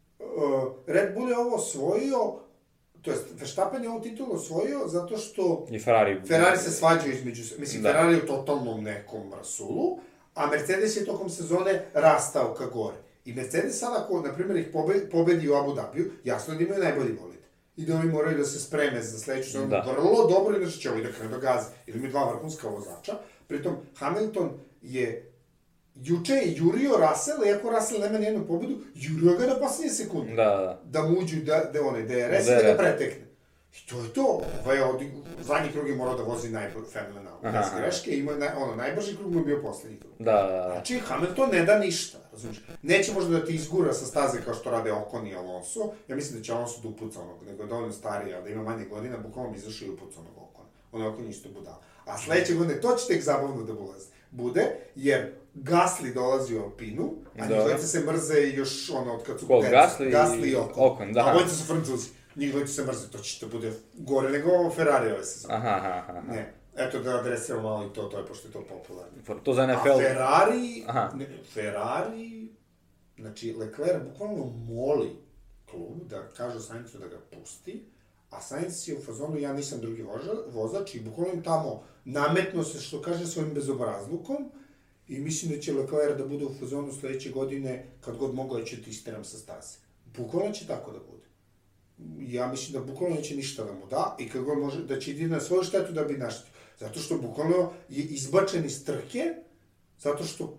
Red Bull je ovo osvojio, to jest Verstappen je ovo titulu osvojio zato što i Ferrari se svađaju između, mislim, Ferrari je u totalnom nekom rasulu, a Mercedes je tokom sezone rastao ka gore. I Mercedes sada, ako, na primjer, ih pobedi u Abu Dhabiju, jasno da imaju najbolji bolid. I da oni moraju da se spreme za sledeću sezonu vrlo dobro, inače će ovi da krenu do gaze. Jer imaju 2 vrhunska vozača. Pritom, Hamilton je juče je jurio Russell, iako Russell nema nijednu pobedu, jurio ga na posljednje sekunde. Da mu uđu DRS i da ga pretekne. I to je to. Zadnji krug je morao da vozi fenomenalno. Bez greške, imao najbrži krug mu je bio poslednji krug. Znači, Hamilton ne da ništa, razumiješ. Neće možda da ti izgura sa staze kao što rade Ocon i Alonso. Ja mislim da će Alonso da upuca onog, nego je dovoljno stariji, ali da ima manje godina, bukvalno bi izašao i upuca onog Ocona. Ono Ocon isto budala. A sledeće godine to će tek zabavno da bude, jer Gasly dolazi u Alpinu, a njih se mrze još od kad su Gasly i Ocon. A ovdje su Francuzi. Njih dvojica se mrze, to će to bude gore nego Ferrari ove sezone. Ne, eto da adresiramo malo i to je pošto je to popularno. To za NFL... A Ferrari, znači Leclerc bukvalno moli klub da kažu Sainzu da ga pusti, a Sainz je u fazonu, ja nisam drugi vozač i bukvalno im tamo nametno se, što kaže, svojim bezobrazlukom i mislim da će Leclerc da bude u fazonu sledeće godine, kad god mogu, ja ću ti isteram sa staze. Bukvalno će tako da bude. Ja mislim da bukvalno neće ništa da mu da i kad god može, da će ide na svoju štetu da bi naštio. Zato što bukvalno je izbačen iz trke, zato što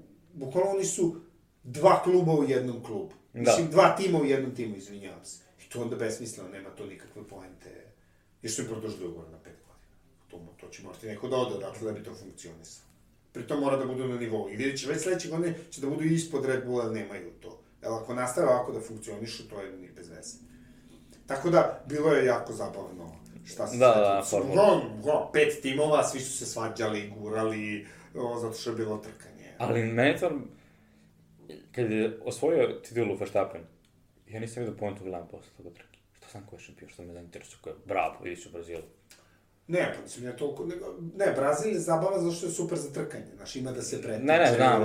bukvalno oni su 2 kluba u jednom klubu. Mislim, 2 tima u jednom timu, izvinjavam se. I to onda besmisleno, nema to nikakve poente. Jer što je produžili ugovor na 5 godina. To će morati neko da ode odatle da bi to funkcionisalo. Pritom mora da budu na nivou. I vidjet će, već sledeće godine će da budu ispod Red Bulla, nemaju to. Jer ako nastave ovako da funkcionišu, to je ni bez veze. Tako da, bilo je jako zabavno. Šta se Formula. 5 timova, svi su se svađali, gurali, zato što je bilo trkanje. Ali meni to, kad je osvojio titulu Verstappen, ja nisam vidio pointu gledam posle toga trke. Što sam ko je šampion, što me da interesuje, ko je bravo, vidiš u Brazilu. Ne, pa mislim, ja toliko... Ne, Brazil je zabava zato što je super za trkanje, znaš, ima da se pretiče. Ne, znam.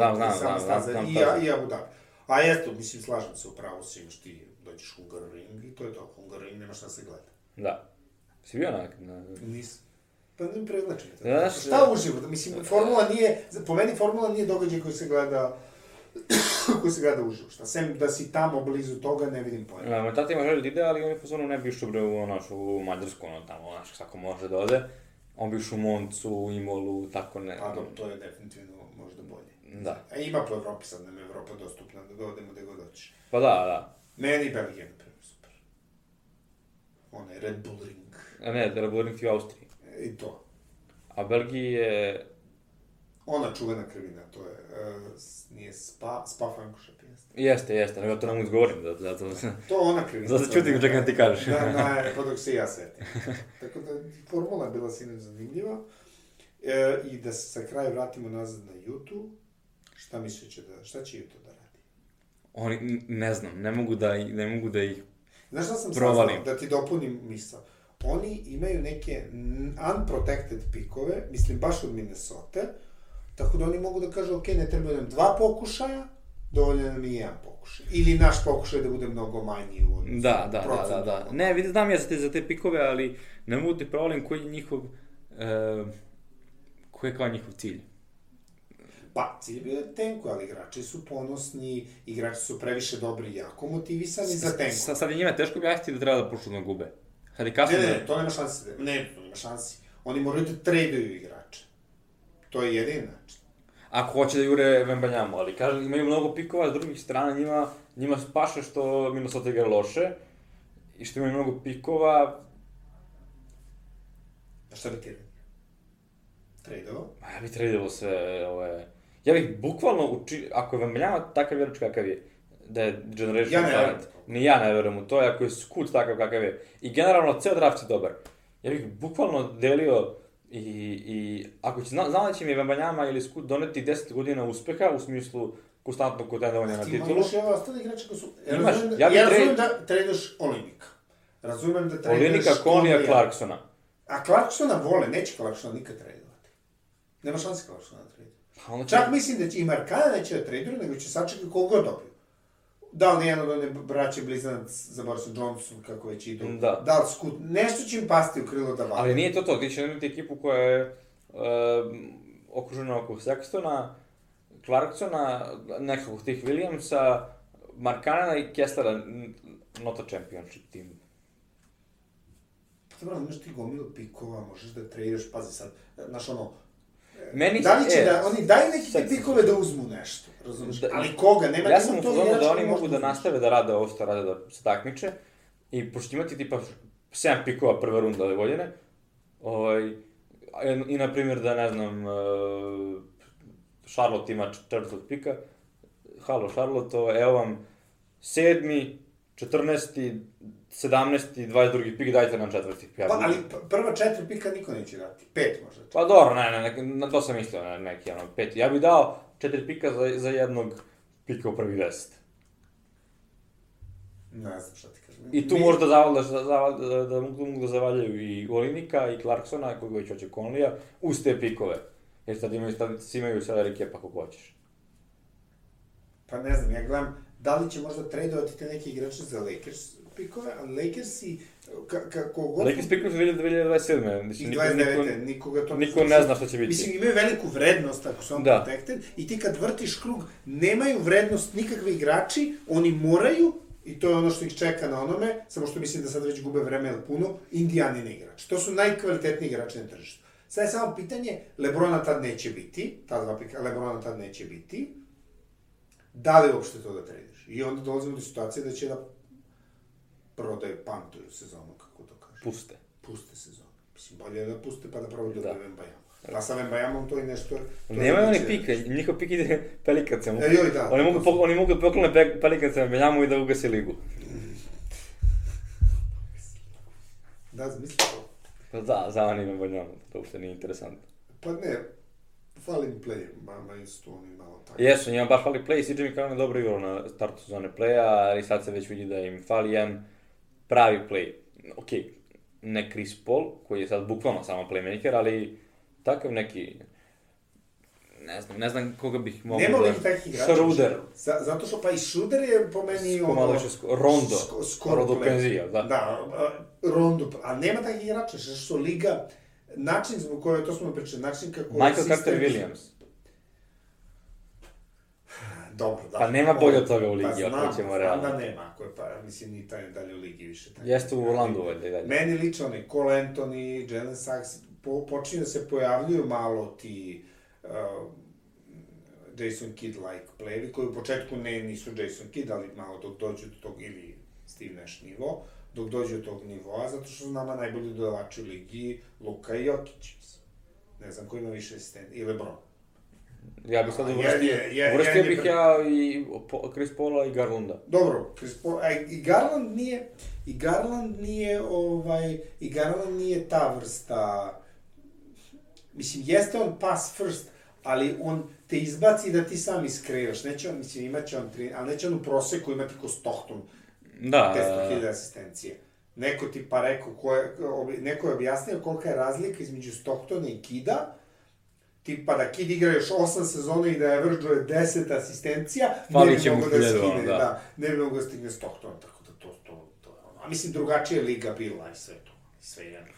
I Abu Dhabi. A eto, mislim, slažem se, upravo si imaš ti, dođeš Hungaroring i to je to, Hungaroring nema šta se gleda. Da. Si bio onak? Nisam. Pa ne prevlači me to. Da, šta uživo? Mislim, formula nije, po meni formula nije događaj koji se gleda uživo, šta? Sem da si tamo blizu toga, ne vidim pojma. Moj tata ima želju da ide, ali on je pozorno ne bi išao u Mađarsku, tamo, svako može da ode. On bi išao u Moncu, Imolu, tako ne. Pa to je definitivno možda bolje. Da. A ima po Evropi sad, nam je Evropa dostupna, da odemo gde god hoćeš. Pa da. Meni Belgija, na primjer, super. Ona je Red Bull Ring. A ne, Red Bull Ring je u Austriji. I to. A Belgiji je... Ona čuvena krivina, to je, nije Spa Frankoršap, Jeste, nego to ne mogu izgovorim, zato... To ona krivina. Zato čutim čekam ti kažeš. Pa dok se ja setim. Tako da, formula je bila sinoć zanimljiva. I da se za kraj vratimo nazad na YouTube, šta misliš šta će YouTube da radi? Oni, ne znam, ne mogu da ih znaš šta sam provalim. saznao, da ti dopunim misao? Oni imaju neke unprotected pikove, mislim baš od Minnesota, tako da oni mogu da kažu, ok, ne treba nam 2 pokušaja, dovoljno nam i 1 pokušaj. Ili naš pokušaj da bude mnogo manji u odnosu. Da. Ne, vidim, znam ja za te pikove, ali ne mogu ti provalim koji je njihov, koji je kao njihov cilj. Pa, cilj je bio tenko, ali igrači su ponosni, igrači su previše dobri i jako motivisani za tenko. Sad je njima teško objasniti da treba da pušu na gube. Ne, to nema šansi. Ne, to nema šansi. Oni moraju da traduju igrače. To je jedin način. Ako hoće da jure Wembanyamu, ali kažem, imaju mnogo pikova, s drugih strana njima paše što Minnesota igra loše i što imaju mnogo pikova. A šta bi ti radio? Tradeo? Ja bih tradeo sve ove... Ja bih bukvalno ako je Wembanyama takav igrač kakav je, da je generation talent, ni ja ne verujem u to, ako je Scoot takav kakav je, i generalno ceo draft je dobar. Ja bih bukvalno delio i ako će, znam da će mi Wembanyama ili Scoot doneti 10 godina uspeha, u smislu konstantnog kontendovanja na titulu. Ti imaš evo ostali igrači koji su... Ja razumem da tradoš Olinika. Razumem da tradoš... Olinika, Conleya, Clarksona. A Clarksona vole, neće Clarksona nikad tradovati. Nema šansi Clarksona da traduje. Čak mislim da će i Markana neće da traduje, nego će sačekati koliko dobiju. Da li jedan od one braće blizanac za Boris Johnson, kako već idu, da li Scoot, nešto će im pasti u krilo da vade. Ali nije to, ti će imati ekipu koja je okružena oko Sextona, Clarksona, nekakvog tih Williamsa, Markana i Kesslera, not a championship team. Pa dobro, imaš ti gomilu pikova, možeš da tradeš, pazi sad, znaš ono, da li će da, oni daju neki te pikove da uzmu nešto, razumiješ, ali koga, nema ja sam u fazonu da oni mogu da nastave da rade ovo što rade, da se takmiče, i pošto imati tipa 7 pikova prva runda ove godine, i na primjer da, ne znam, Charlotte ima 4. pika, halo Charlotte, evo vam 7., 14., 17. i 22. pik, dajte nam 4. Pa, ali prva 4 pika niko neće dati, 5 možda. Pa dobro, na to sam mislio, neki 5. Ja bih dao 4 pika za jednog pika u prvi 10. Ne znam šta ti kažem. I tu možda da mogu da zavaljaju i Olinika i Clarksona, koji već hoće Conleya, uz te pikove. Jer sad imaju salary cap ako hoćeš. Pa ne znam, ja gledam, da li će možda tradovati te neki igrače za Lakers pikove, ali Lakersi, kako god... Lakers pikove su 2027. I 29. Nikoga to niko ne zna šta će biti. Mislim, imaju veliku vrednost ako su on protected, i ti kad vrtiš krug, nemaju vrednost nikakve igrači, oni moraju, i to je ono što ih čeka na onome, samo što mislim da sad već gube vreme puno, Indijanine igrači. To su najkvalitetniji igrači na tržištu. Sad je samo pitanje, LeBrona tad neće biti, ta 2 pika, LeBrona tad neće biti, da li uopšte to da tradeš? I onda dolazimo do situacije da će da prodaju, pantuju sezonu, kako to kaže. Puste sezonu. Mislim, bolje je da puste pa da prodaju Wembanyama. Pa sa Wembanyamom to je nešto... Nemaju oni pika, njihov pik ide Pelicans-om. Joj, da. Oni mogu da poklone Pelicans-om Wembanyamu i da ugase ligu. Da, zamisli to. Pa da, za oni Wembanyamu, to uopšte nije interesantno. Pa ne, fali mi play, mama isto oni malo tako. Jesu, njima baš fali play, CJ McCollum je dobro igrao na startu sezone playa, ali sad se već vidi da im fali jedan pravi play. Okej, ne Chris Paul, koji je sad bukvalno samo playmaker, ali takav neki, ne znam koga bih mogao da... Nema li takvih igrača? Schroeder. Zato što pa i Schroeder je po meni Rondo penzija, da. Da, Rondo, a nema takvih igrača, što su liga, način zbog koje, to smo pričali, način kako... Michael Carter-Williams. Dobro, da. Pa nema bolje od toga u ligi, ako ćemo realno. Pa nema, ako je pa, mislim, ni taj dalje u ligi više. Jeste u Orlandu valjda i dalje. Meni lično, Cole Anthony, Jalen Suggs, počinju da se pojavljuju malo ti Jason Kidd-like playevi, koji u početku nisu Jason Kidd, ali malo dok dođu do tog, ili Steve Nash nivo, dok dođu do tog nivoa, zato što su nama najbolji dodavači u ligi Luka i Jokić. Ne znam ko ima više asistenta, i LeBron. Ja bih sad uvrstio bih ja i Chris Paula i Garlanda. Dobro, i Garland nije ta vrsta, mislim, jeste on pass first, ali on te izbaci da ti sam iskreiraš, neće on, mislim, imaće on, ali neće on u proseku imati ko Stockton, 500.000 asistencije. Neko ti pa rekao, neko je objasnio kolika je razlika između Stocktona i Kida, tipa da Kid igra još 8 sezona i da je averaguje 10 asistencija, ne bi mogo da stigne Stockton, tako da to je ono. A mislim, drugačija liga bila i sve to, sve jedno.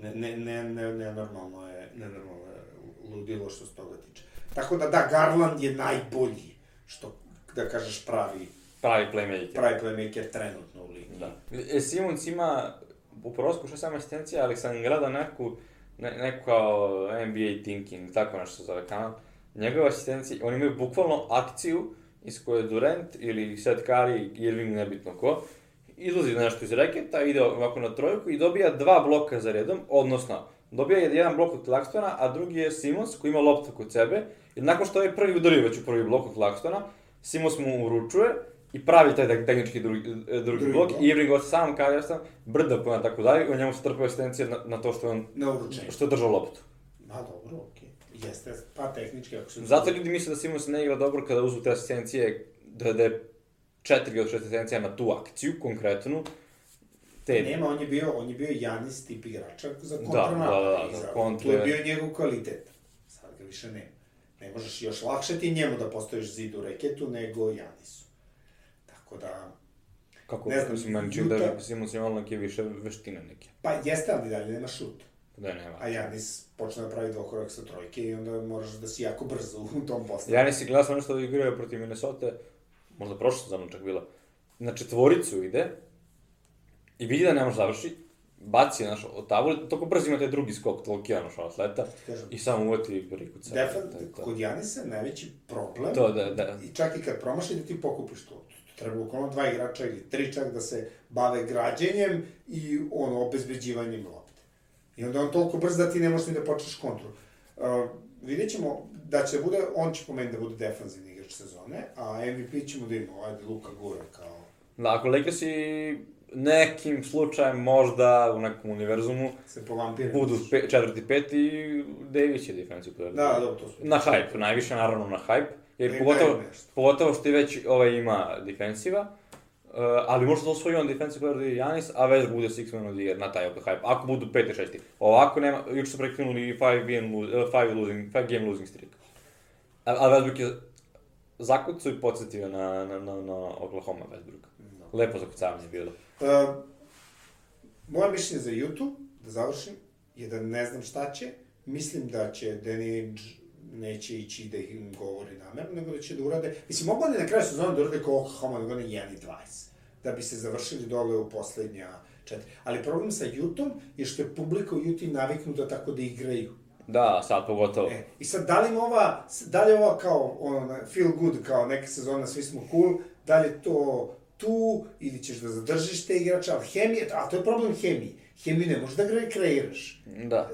Nenormalno je ludilo što se toga tiče. Tako da, Garland je najbolji, što, da kažeš, pravi playmaker trenutno u ligi. Da. Simons ima u prosjeku 6 asistencija, ali sam gleda neku kao NBA thinking, tako nešto se zove kanal. Njegove asistencije, oni imaju bukvalno akciju iz koje Durant ili Seth Curry, Irving, nebitno ko, izlazi nešto iz reketa, ide ovako na trojku i dobija 2 bloka za redom, odnosno, dobija jedan blok od Claxtona, a drugi je Simons koji ima loptu kod sebe, i nakon što ovaj prvi udario već u prvi blok od Claxtona, Simons mu uručuje i pravi taj tehnički drugi blok, i Irving od sam Karjastan, brda pojena tako dalje, i u njemu se trpaju asistencije na to što je držao loptu. Ma dobro, okej. Jeste, pa tehnički ako se... Zato ljudi misle da Simons ne igra dobro kada uzmu te asistencije, da je 4 od 6 asistencija na tu akciju, konkretnu. Nema, on je bio Janis tip igrača za kontranapad. Da, tu je bio njegov kvalitet. Sad ga više nema. Ne možeš još lakše ti njemu da postaviš zid u reketu nego Janisu. Tako da... Kako, mislim, meni čini da Simons ima neke više veštine neke. Pa jeste, ali dalje nema šut. Da, nema. A Janis počne da pravi dvokorak sa trojke i onda moraš da si jako brzo u tom postavu. Janis je gledao nešto da igraju protiv Minnesota, možda prošlo za mnom čak bila. Na četvoricu ide i vidi da ne može završi, baci od tavu, toliko brzo ima taj drugi skok, toliki je atleta i samo uveti prikuca. Kod Janisa najveći problem, da. I čak i kad promaši da ti pokupiš to. Treba okolno 2 igrača ili 3 čak da se bave građenjem i obezbeđivanjem lopte. I onda on toliko brzo da ti ne možeš ni da počneš kontru. Vidjet ćemo da će bude, on će po meni da bude defanzivni igrač sezone, a MVP ćemo da imamo, Luka Gura kao... Da, ako Lakersi nekim slučajem možda u nekom univerzumu budu 4. 5. Davis je defensive player. Da, dobro, to su... Na hype, najviše naravno na hype. Jer pogotovo što ti već ima defensiva, ali možda to osvoji on defensive player da je Janis, a već bude 6 man of the year na taj hype, ako budu 5. 6. Ovako nema, juče su prekinuli 5 game losing streak. Ali Westbrook je zakucao i podsjetio na Oklahoma Westbrooka. Lepo zakucavanje je bilo. Moje mišljenje za YouTube, da završim, je da ne znam šta će. Mislim da će Danny Ainge neće ići da im govori namerno, nego da će da urade... Mislim, mogu oni na kraju sezona da urade kao Oklahoma, nego oni 1-20, da bi se završili dole u poslednja 4. Ali problem sa YouTube je što je publika u YouTube naviknuta tako da igraju. Da, sad pogotovo. I sad, da li je ova kao, feel good, kao neka sezona, svi smo cool, da li je to tu, ili ćeš da zadržiš te igrače, ali to je problem hemiji. Hemiju ne možeš da kreiraš. Da.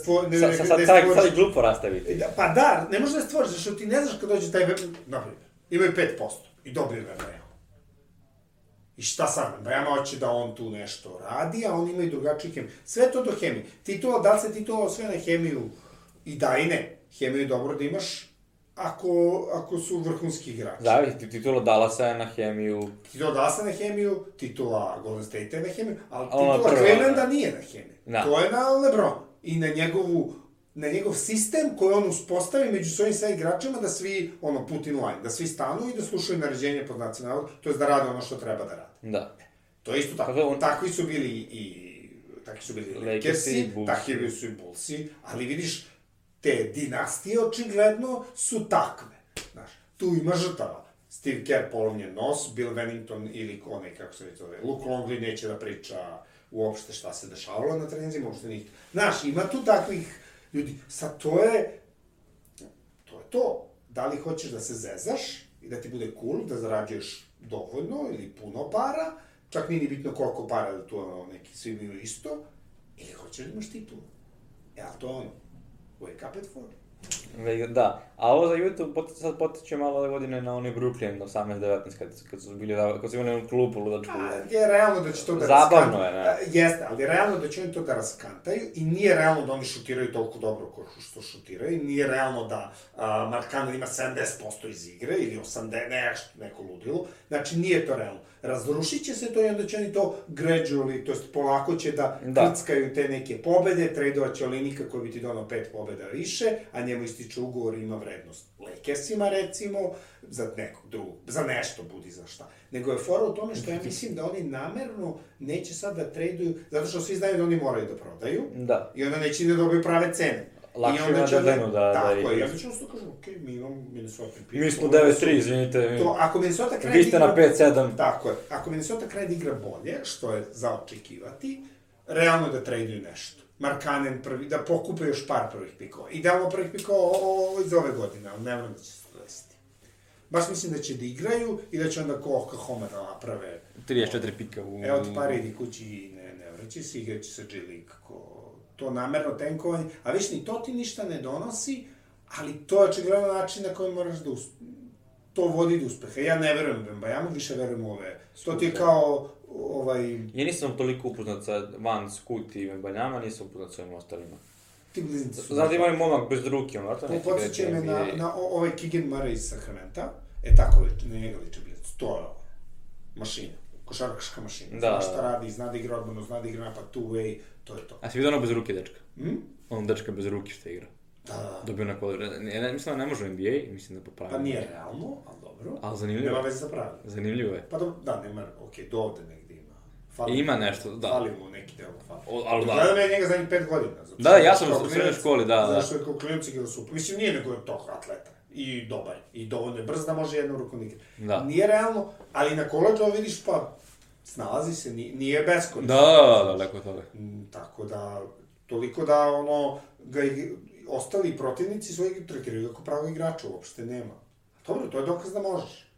Sad je glupo rastaviti. Pa da, ne možeš da stvoriš, zašto ti ne znaš kad dođe taj naprimjer, imaju 5% i dobiju Wembanyama. I šta sad, Wembanyama hoće da on tu nešto radi, a oni imaju drugačiju hemiju. Sve to do hemije. Da li se titula sve na hemiju i da i ne. Hemiju je dobro da imaš ako su vrhunski igrači. Zavisi, titula Dallasa je na hemiju. Titula Dallasa je na hemiju, titula Golden State je na hemiju, ali titula Clevelanda nije na hemiju. To je na LeBron. I na njegov sistem koji on uspostavi među svojim sve igračima da svi, put in line, da svi stanu i da slušaju naređenje pod nacionalnog, to je da rade ono što treba da rade. Da. To je isto tako. Takvi su bili Lakersi, takvi su i Bullsi, ali vidiš, te dinastije očigledno su takve. Znaš, tu ima žrtava. Steve Kerr polovnjen nos, Bill Wennington ili onaj, kako se već zove, Luke Longley neće da priča uopšte šta se dešavalo na treninzima, uopšte ništa. Znaš, ima tu takvih ljudi. Sad, to je to. Da li hoćeš da se zezaš i da ti bude cool, da zarađuješ dovoljno ili puno para, čak nije ni bitno koliko para, da tu neki svi imaju isto, ili hoćeš da imaš titulu. Ali to je ono. Wake up at 4. Da, a ovo za YouTube sad potiče malo ove godine na onaj Brooklyn 18-19 kad su imali jednu klupu ludačku. Je realno da će to da raskantaju. Zabavno je, ne? Jeste, ali je realno da će oni to da raskantaju i nije realno da oni šutiraju toliko dobro kao što šutiraju i nije realno da Mark Cannon ima 70% iz igre ili 80%, neko ludilo. Znači, nije to realno. Razrušit će se to i onda će oni to gradually, to jest polako će da klickaju te neke pobede, tradovat će Olinika koji bi ti donao 5 pobeda više, a njemu ističe ugovor i ima vrednost. Lakersima, recimo, za nekog drugog, za nešto budi za šta. Nego je fora u tome što ja mislim da oni namerno neće sad da traduju, zato što svi znaju da oni moraju da prodaju, i onda neće da dobiju prave cene. Lakše ima Jordanu da... Tako je, ja ću što kažem, okej, mi imamo Minnesota. Mi smo 9-3, izvinite. Ako Minnesota krene... Vi ste na 5-7. Tako je, ako Minnesota krene igra bolje, što je za očekivati, realno da traduju nešto. Mark Cannon prvi, da pokupe još par prvih pikova. Idealno prvih pikova iz ove godine, ali ne vrem da će se to desiti. Baš mislim da će da igraju i da će onda ko Oklahoma da naprave... 34 pika u... Evo ti pare, idi kući i ne vraći se, igraće sa G-League, to namerno tenkovanje, a viš ni to ti ništa ne donosi, ali to je očigledno način na koji moraš da to vodi do uspeha. Ja ne verujem u Wembanyama, više verujem u ove. To ti je kao Ja nisam toliko upoznat sa Van Scoot i Wembanyama, nisam upoznat sa ovim ostalima. Ti bliznici su... Znate, imali momak bez ruke, to neće podsjeća me na ovaj Keegan Murray iz Sacramenta, tako liče, na njega liče bliznici. To je mašina. Košarkaška mašina. Zna šta radi, zna da igra odmano, zna da igra napad two-way, to je to. A si vidio ono bez ruke dečka? On dečka bez ruke što igra. Da. Dobio na kodu. Mislim da ne može u NBA, mislim da popravi. Pa nije realno, ali dobro. Ali zanimljivo. Nema veze sa pravilom. Zanimljivo je. Pa da, nema, okej, do ovde negdje ima. Ima nešto, da. Fali mu neki deo, fali. Ali da. Gledam ja njega zadnjih 5 godina. Da, ja sam u srednjoj školi, da. Zato što je kao klinici igra super. Mislim, nije nego je tog atleta. I dobar. I dovoljno je brz da može jednom rukom igrati. Da. Nije realno, ali na koleđu vidiš pa snalazi se, nije beskorisno. Da, daleko toga. Tako da, toliko da ga ostali protivnici svojeg tretiraju kako pravo igrača, uopšte nema. Dobro, to je dokaz da možeš.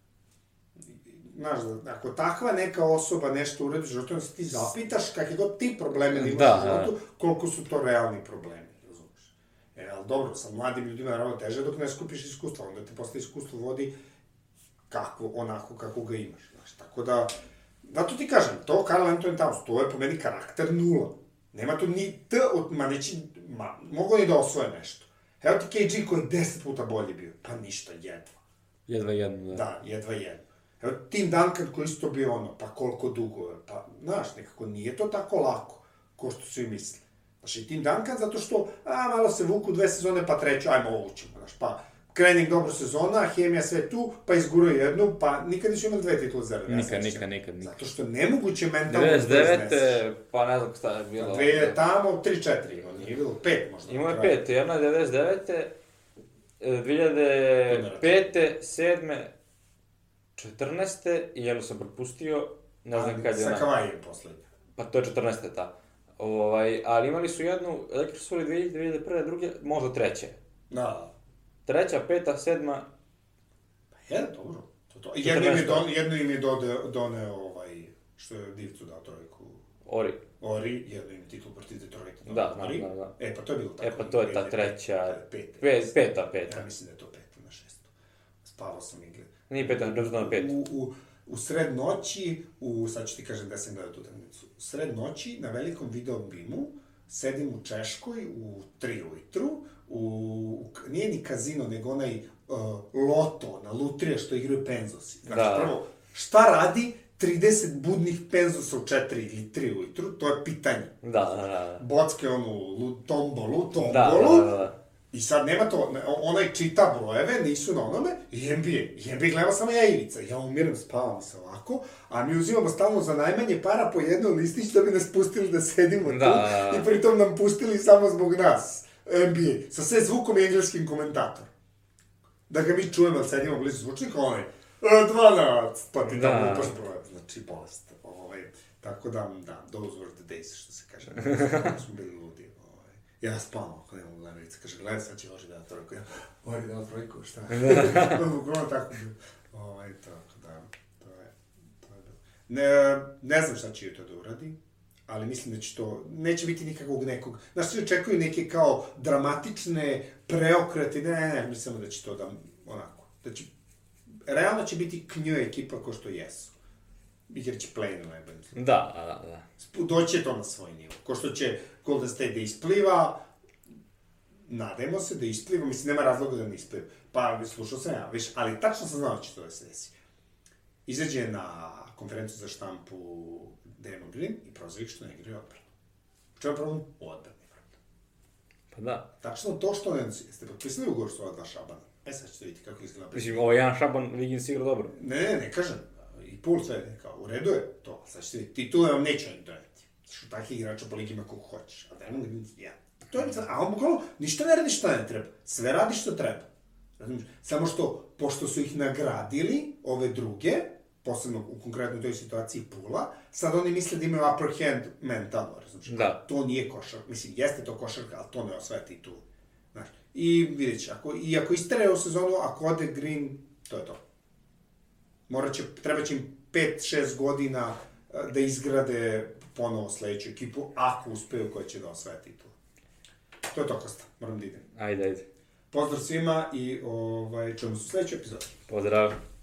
Znaš, ako takva neka osoba nešto uredi u životu, se ti zapitaš kakve god ti probleme da imaš u životu, koliko su to realni problemi, razumiješ. Ali dobro, sa mladim ljudima je ravno teže dok ne skupiš iskustva, onda te posle iskustvo vodi onako kako ga imaš, znaš. Tako da, zato ti kažem, to Karl Anthony Towns, to je po meni karakter 0. Nema tu ni mogu ni da osvoje nešto. Evo ti KG koji je 10 puta bolji bio, pa ništa, jedva. Jedva jedno, da. Da, jedva jedno. Evo Tim Duncan koji isto bio pa koliko dugo je, pa, znaš, nekako nije to tako lako, ko što svi misle. Znaš, i Tim Duncan zato što, malo se vuku 2 sezone, pa treću, ajmo ovo učimo, znaš, pa krening dobro sezona, hemija sve tu, pa izguraju jednu, pa nikad nisu imali 2 titule za redom. Nikad. Zato što nemoguće mentalno... 99, pa ne znam šta je bilo. 2 je tamo, 3-4 imao, nije bilo 5 možda. Imao je 5, jedna je 99, 2005, 7, 14 i jednu sam propustio, ne znam kad je ona. Sa Kavajijem poslednja. Pa to je 14. ta. Ali imali su jednu, rekli su li 2001, 2, možda 3. Da. 3, 5, 7. Pa dobro, to to. Jedno im je doneo što je Divcu dao trojku. Ori, jedno im je titul protiv Detroita. Da. Pa to je bilo tako. Pa to je ta treća... Peta. Ja mislim da je to 5 na 6. Spavao sam igre. Nije 5, rezultat 5. U sred noći, sad ću ti kažem da sam gledao tu utakmicu, u sred noći na velikom video bimu sedim u Češkoj u 3 ujutru, nije ni kazino, nego onaj loto na lutrija što igraju penzosi. Znači, prvo, šta radi 30 budnih penzosa u 4 ili 3 ujutru, to je pitanje. Da. Bocke tombolu, Da. I sad nema to, onaj čita brojeve, nisu na onome, i NBA gleda samo Ivica. Ja umiram, spavam se ovako, a mi uzimamo stalno za najmanje para po jedno listić da bi nas pustili da sedimo tu, i pritom nam pustili samo zbog nas, NBA, sa sve zvukom i engleskim komentator. Da ga mi čujemo, ali sedimo blizu zvučnika, onaj, 12, pa ti tamo upaš brojeve, znači bolest. Tako da, those were the days, što se kaže, smo bili ludi. Ja spavam ako nemam gledalica, kaže, gledaj, sad će Oži dati trojku. Oži dao trojku, šta? Bukvalno tako bilo. Tako da, to je bilo. Ne znam šta će to da uradi, ali mislim da će to, neće biti nikakvog nekog, znaš, svi očekuju neke kao dramatične preokrate, ne, mislim da će to da, onako, da će, realno će biti knjoj ekipa ko što jesu. Jer će play-in najbolji. Da. Doći je to na svoj nivo. Ko što će Golden State da ispliva, nadajmo se da ispliva, mislim, nema razloga da ne ispliva. Pa, slušao sam ja, viš, ali tačno sam znao da će to da se desi. Izađe na konferenciju za štampu Draymond Green i prozori što ne igraju odbranu. U čemu je problem? U odbrani. Pa da. Tačno to što ne jeste potpisali ugovor s ova dva Šabana. Sad ćete vidjeti kako izgleda. Mislim, ovo jedan Šaban Wiggins igra dobro. Ne kažem. I Poole sve, kao, u redu je to, sad ćete vidjeti, titule vam neće oni doneti. Što takih igrača po ligima kako hoćeš, a Draymond Green, to je, a on bukvalno, ništa ne radi što ne treba, sve radi što treba. Razumiješ? Samo što, pošto su ih nagradili, ove druge, posebno u konkretnoj toj situaciji Poola, sad oni misle da imaju upper hand mentalno, razumiješ? Da. To nije košarka, mislim, jeste to košarka, ali to ne osvaja titulu. Znaš, i vidjet će, ako istraje u sezonu, ako ode Green, to je to. Treba će im 5-6 godina da izgrade ponovo sledeću ekipu, ako uspeju koja će da osvaja titul. To je to, Kosta. Moram da idem. Ajde. Pozdrav svima i čujemo se u sledećoj epizodi. Pozdrav.